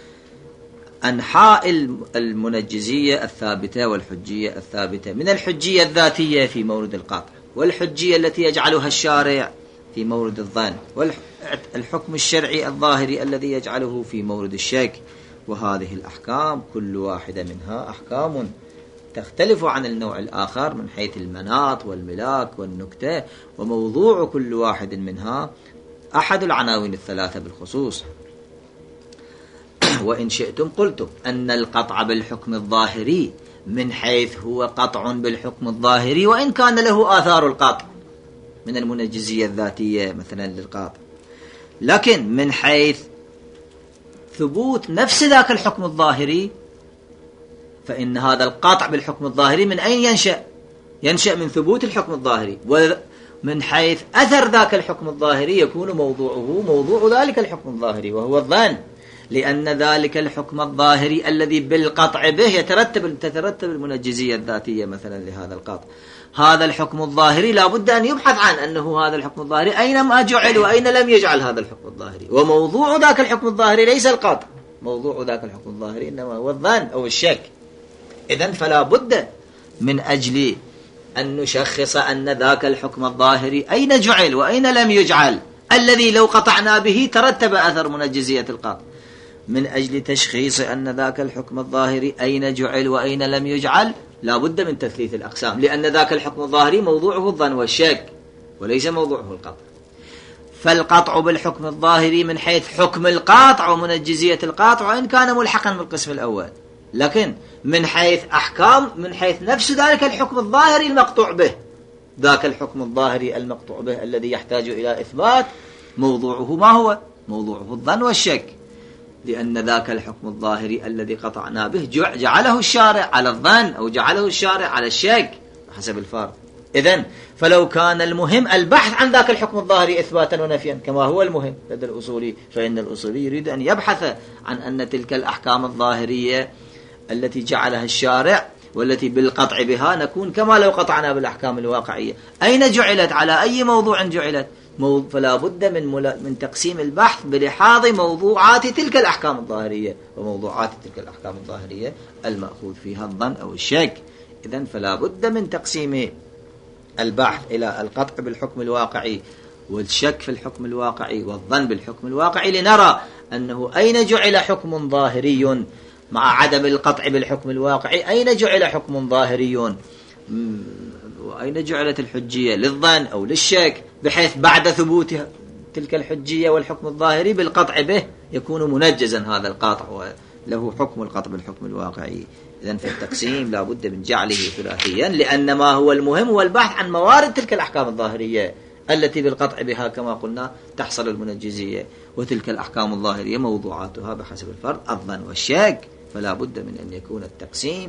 أنحاء المنجزية الثابتة والحجية الثابتة، من الحجية الذاتية في مورد القاطع، والحجية التي يجعلها الشارع في مورد الظن، والحكم الشرعي الظاهري الذي يجعله في مورد الشك. وهذه الأحكام كل واحدة منها أحكام تختلف عن النوع الآخر من حيث المناط والملاك والنكتة، وموضوع كل واحد منها أحد العناوين الثلاثة بالخصوص. وإن شئتم قلتم أن القطع بالحكم الظاهري من حيث هو قطع بالحكم الظاهري وإن كان له آثار القطع من المنجزية الذاتية مثلا للقاطع، لكن من حيث ثبوت نفس ذاك الحكم الظاهري فإن هذا القاطع بالحكم الظاهري من أين ينشأ؟ ينشأ من ثبوت الحكم الظاهري، من حيث أثر ذاك الحكم الظاهري يكون موضوعه موضوع ذلك الحكم الظاهري وهو الظن، لأن ذلك الحكم الظاهري الذي بالقطع به يترتب تترتب المنجزية الذاتية مثلا لهذا القطع. هذا الحكم الظاهري لا بد أن يبحث عن أنه هذا الحكم الظاهري أين ما جعل وأين لم يجعل هذا الحكم الظاهري، وموضوع ذاك الحكم الظاهري ليس القطع، موضوع ذاك الحكم الظاهري إنما هو الظن أو الشك. إذن فلا بد من أجل أن نشخص أن ذاك الحكم الظاهري أين جعل وأين لم يجعل، الذي لو قطعنا به ترتب أثر منجزية القطع. من أجل تشخيص أن ذاك الحكم الظاهري أين جعل وأين لم يجعل لا بد من تثليث الأقسام، لأن ذاك الحكم الظاهري موضوعه الظن والشك وليس موضوعه القطع. فالقطع بالحكم الظاهري من حيث حكم القاطع ومنجزية القاطع وإن كان ملحقا بالقسم الأول، لكن من حيث أحكام من حيث نفس ذلك الحكم الظاهري المقطوع به، ذاك الحكم الظاهري المقطوع به الذي يحتاج إلى إثبات موضوعه ما هو؟ موضوعه الظن والشك، لأن ذاك الحكم الظاهري الذي قطعنا به جعله الشارع على الظن أو جعله الشارع على الشك حسب الفرض. إذن فلو كان المهم البحث عن ذاك الحكم الظاهري إثباتا ونفيا كما هو المهم لدى الأصولي، فإن الأصولي يريد أن يبحث عن أن تلك الأحكام الظاهرية التي جعلها الشارع والتي بالقطع بها نكون كما لو قطعنا بالأحكام الواقعية، أين جعلت على أي موضوع جعلت، فلا بد من من تقسيم البحث بلحاظ موضوعات تلك الأحكام الظاهرية، وموضوعات تلك الأحكام الظاهرية المأخوذ فيها الظن أو الشك. إذن فلا بد من تقسيم البحث إلى القطع بالحكم الواقعي والشك في الحكم الواقعي والظن بالحكم الواقعي، لنرى أنه أين جعل حكم ظاهري مع عدم القطع بالحكم الواقعي، أين جعل حكم ظاهري وأين جعلت الحجية للظن أو للشك، بحيث بعد ثبوت تلك الحجية والحكم الظاهري بالقطع به يكون منجزا هذا القاطع وله حكم القطع بالحكم الواقعي. إذن في التقسيم لا بد من جعله ثلاثيا، لأن ما هو المهم هو البحث عن موارد تلك الأحكام الظاهرية التي بالقطع بها كما قلنا تحصل المنجزية، وتلك الأحكام الظاهرية موضوعاتها بحسب الفرض الظن والشك. فلا بد من أن يكون التقسيم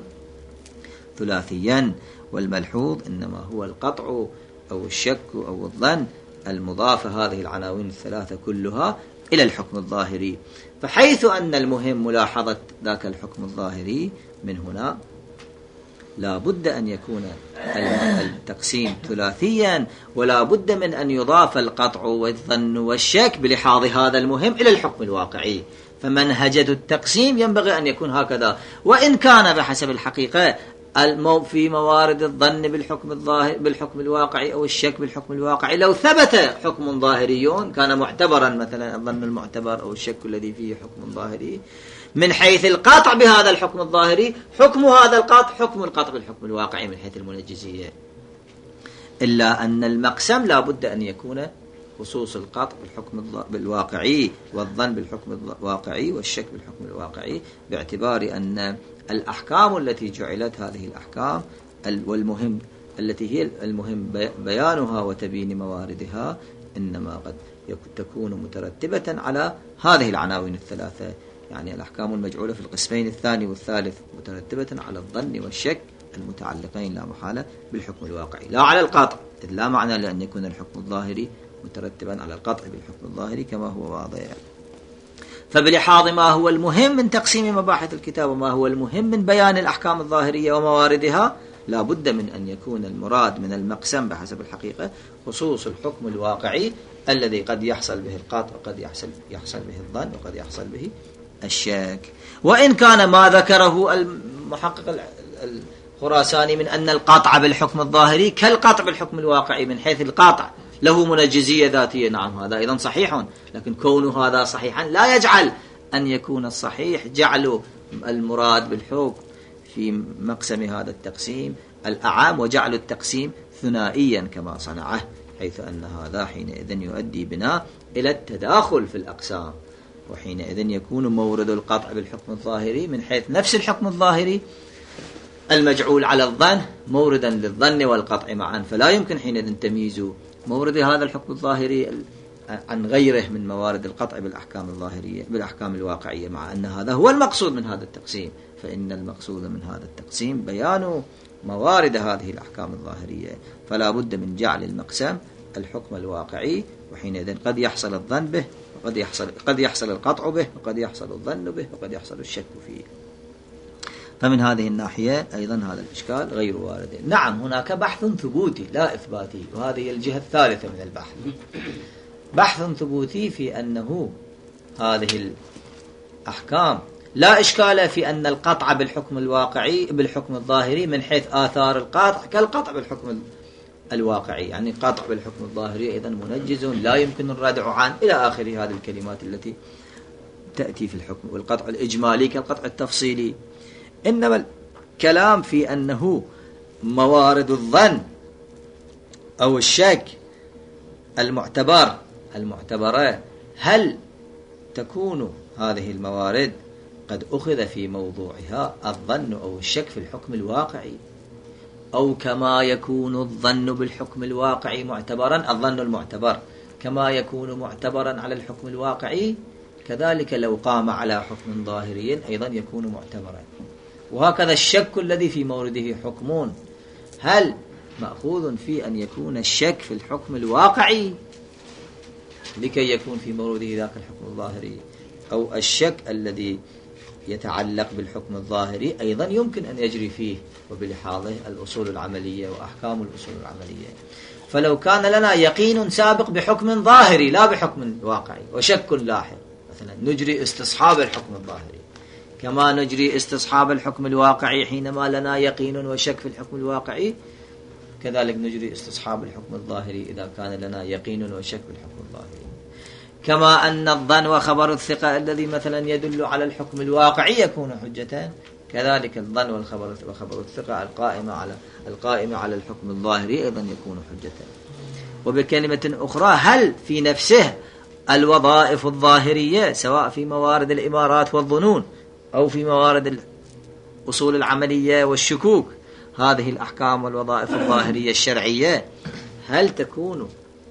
ثلاثيا، والملحوظ إنما هو القطع أو الشك أو الظن المضافة هذه العناوين الثلاثة كلها إلى الحكم الظاهري. فحيث أن المهم ملاحظة ذاك الحكم الظاهري، من هنا لا بد أن يكون التقسيم ثلاثيا، ولا بد من أن يضاف القطع والظن والشك بلحاظ هذا المهم إلى الحكم الواقعي. فمنهجة التقسيم ينبغي أن يكون هكذا، وإن كان بحسب الحقيقة في موارد الظن بالحكم الظاهر بالحكم الواقعي أو الشك بالحكم الواقعي لو ثبت حكم ظاهري كان معتبرا، مثلا الظن المعتبر أو الشك الذي فيه حكم ظاهري من حيث القطع بهذا الحكم الظاهري، حكم هذا القطع حكم القطع بالحكم الواقعي من حيث المنجزية، إلا أن المقسم لا بد أن يكون خصوص القطع بالحكم بالواقعي والظن بالحكم الواقعي والشك بالحكم الواقعي، باعتبار أن الأحكام التي جعلت هذه الأحكام والمهم التي هي المهم بيانها وتبيين مواردها إنما قد تكون مترتبة على هذه العناوين الثلاثة، يعني الأحكام المجعولة في القسمين الثاني والثالث مترتبة على الظن والشك المتعلقين لا محالة بالحكم الواقعي لا على القطع، إذ لا معنى لأن يكون الحكم الظاهري مترتبا على القطع بالحكم الظاهري كما هو واضح. فبلحاظ ما هو المهم من تقسيم مباحث الكتاب وما هو المهم من بيان الأحكام الظاهرية ومواردها، لا بد من أن يكون المراد من المقسم بحسب الحقيقة خصوص الحكم الواقعي الذي قد يحصل به القطع وقد يحصل, يحصل به الظن وقد يحصل به الشك. وإن كان ما ذكره المحقق الخراساني من أن القطع بالحكم الظاهري كالقطع بالحكم الواقعي من حيث القطع له منجزية ذاتية، نعم هذا أيضا صحيح، لكن كون هذا صحيحا لا يجعل أن يكون الصحيح جعل المراد بالحكم في مقسم هذا التقسيم الأعام وجعل التقسيم ثنائيا كما صنعه، حيث أن هذا حينئذ يؤدي بنا إلى التداخل في الأقسام، وحينئذ يكون مورد القطع بالحكم الظاهري من حيث نفس الحكم الظاهري المجعول على الظن موردا للظن والقطع معا، فلا يمكن حينئذ تمييز مورد هذا الحكم الظاهري عن غيره من موارد القطع بالأحكام الظاهرية بالأحكام الواقعية، مع أن هذا هو المقصود من هذا التقسيم، فإن المقصود من هذا التقسيم بيان موارد هذه الأحكام الظاهرية، فلا بد من جعل المقسم الحكم الواقعي، وحينئذ قد يحصل الظن به وقد يحصل قد يحصل القطع به وقد يحصل الظن به وقد يحصل الشك فيه. فمن هذه الناحية أيضا هذا الإشكال غير وارد. نعم هناك بحث ثبوتي لا إثباتي، وهذه الجهة الثالثة من البحث، بحث ثبوتي في أنه هذه الأحكام لا إشكال في أن القطع بالحكم الواقعي بالحكم الظاهري من حيث آثار القطع كالقطع بالحكم الواقعي، يعني قطع بالحكم الظاهري أيضا منجز لا يمكن الردع عنه إلى آخر هذه الكلمات التي تأتي في الحكم، والقطع الإجمالي كالقطع التفصيلي. إنما الكلام في أنه موارد الظن أو الشك المعتبر المعتبرة هل تكون هذه الموارد قد أخذ في موضوعها الظن أو الشك في الحكم الواقعي، أو كما يكون الظن بالحكم الواقعي معتبرا، الظن المعتبر كما يكون معتبرا على الحكم الواقعي كذلك لو قام على حكم ظاهري أيضا يكون معتبرا. وهكذا الشك الذي في مورده حكمون هل مأخوذ في أن يكون الشك في الحكم الواقعي لكي يكون في مورده ذاك الحكم الظاهري، أو الشك الذي يتعلق بالحكم الظاهري أيضا يمكن أن يجري فيه وبلحاظه الأصول العملية وأحكام الأصول العملية. فلو كان لنا يقين سابق بحكم ظاهري لا بحكم واقعي وشك لاحق مثلا نجري استصحاب الحكم الظاهري كما نجري استصحاب الحكم الواقعي حينما لنا يقين وشك في الحكم الواقعي، كذلك نجري استصحاب الحكم الظاهري إذا كان لنا يقين وشك في الحكم الظاهري. كما أن الظن وخبر الثقة الذي مثلا يدل على الحكم الواقعي يكون حجة، كذلك الظن والخبر وخبر الثقة القائمة على القائمة على الحكم الظاهري أيضا يكون حجة. وبكلمة أخرى هل في نفسه الوظائف الظاهرية سواء في موارد الإمارات والظنون أو في موارد الأصول العملية والشكوك، هذه الأحكام والوظائف الظاهرية الشرعية هل تكون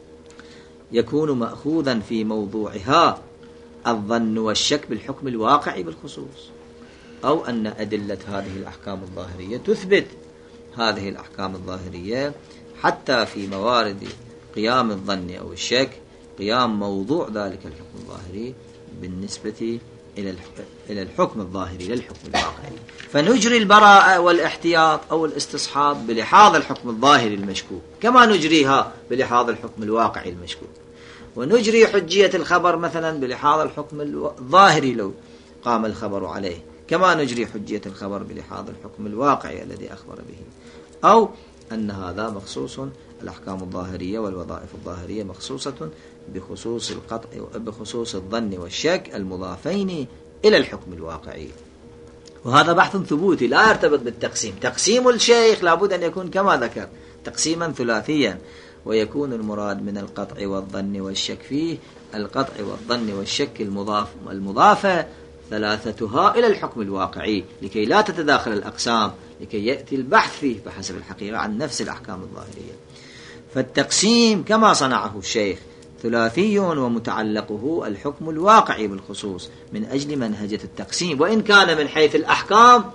يكون مأخوذا في موضوعها الظن والشك بالحكم الواقعي بالخصوص، أو أن أدلة هذه الأحكام الظاهرية تثبت هذه الأحكام الظاهرية حتى في موارد قيام الظن أو الشك قيام موضوع ذلك الحكم الظاهري بالنسبة إلى الحكم الظاهري للحكم الواقعي. فنجري البراءة والاحتياط أو الاستصحاب بلحاظ الحكم الظاهري المشكوك كما نجريها بلحاظ الحكم الواقعي المشكوك، ونجري حجية الخبر مثلا بلحاظ الحكم الظاهري لو قام الخبر عليه كما نجري حجية الخبر بلحاظ الحكم الواقعي الذي أخبر به، أو أن هذا مخصوص الأحكام الظاهرية والوظائف الظاهرية مخصوصة بخصوص القطع بخصوص الظن والشك المضافين إلى الحكم الواقعي. وهذا بحث ثبوتي لا يرتبط بالتقسيم. تقسيم الشيخ لابد أن يكون كما ذكر تقسيما ثلاثيا، ويكون المراد من القطع والظن والشك فيه القطع والظن والشك المضاف المضافة ثلاثتها إلى الحكم الواقعي لكي لا تتداخل الأقسام، لكي يأتي البحث فيه بحسب الحقيقة عن نفس الأحكام الظاهرية. فالتقسيم كما صنعه الشيخ ثلاثي ومتعلقه الحكم الواقعي بالخصوص من أجل منهجة التقسيم، وإن كان من حيث الأحكام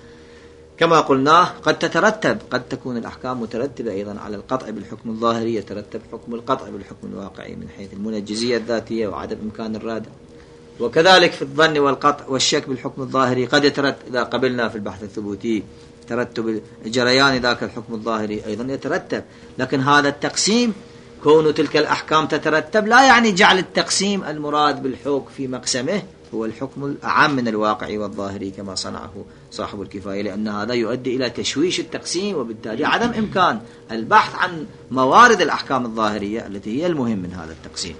كما قلناه قد تترتب قد تكون الأحكام مترتبة أيضا على القطع بالحكم الظاهري، يترتب حكم القطع بالحكم الواقعي من حيث المنجزية الذاتية وعدم إمكان الرادع. وكذلك في الظن والقطع والشك بالحكم الظاهري قد يترتب إذا قبلنا في البحث الثبوتي ترتب جريان ذاك الحكم الظاهري أيضا يترتب. لكن هذا التقسيم كون تلك الأحكام تترتب لا يعني جعل التقسيم المراد بالحكم في مقسمه هو الحكم الأعم من الواقعي والظاهري كما صنعه صاحب الكفاية، لأن هذا يؤدي إلى تشويش التقسيم وبالتالي عدم إمكان البحث عن موارد الأحكام الظاهرية التي هي المهم من هذا التقسيم.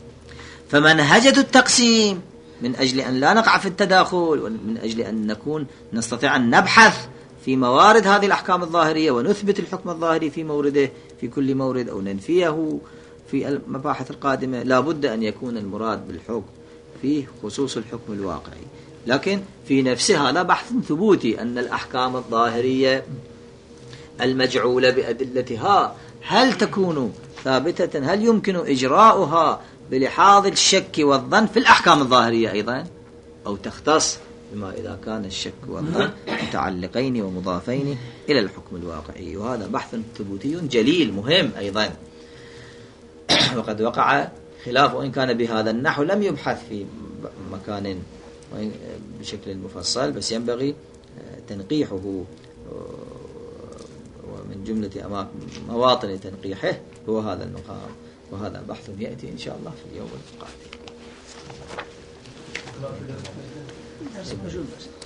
فمنهجة التقسيم من أجل أن لا نقع في التداخل ومن أجل أن نكون نستطيع أن نبحث في موارد هذه الأحكام الظاهرية ونثبت الحكم الظاهري في مورده في كل مورد أو ننفيه في المباحث القادمة، لا بد أن يكون المراد بالحكم في خصوص الحكم الواقعي. لكن في نفسه هذا بحث ثبوتي أن الأحكام الظاهرية المجعولة بأدلتها هل تكون ثابتة، هل يمكن إجراؤها بلحاظ الشك والظن في الأحكام الظاهرية أيضا، أو تختص بما إذا كان الشك والظن متعلقين ومضافين إلى الحكم الواقعي. وهذا بحث ثبوتي جليل مهم أيضا. وقد وقع خلاف، وإن كان بهذا النحو لم يبحث في مكان بشكل مفصل، بس ينبغي تنقيحه، ومن جملة مواطن تنقيحه هو هذا المقام، وهذا بحث يأتي إن شاء الله في اليوم القادم.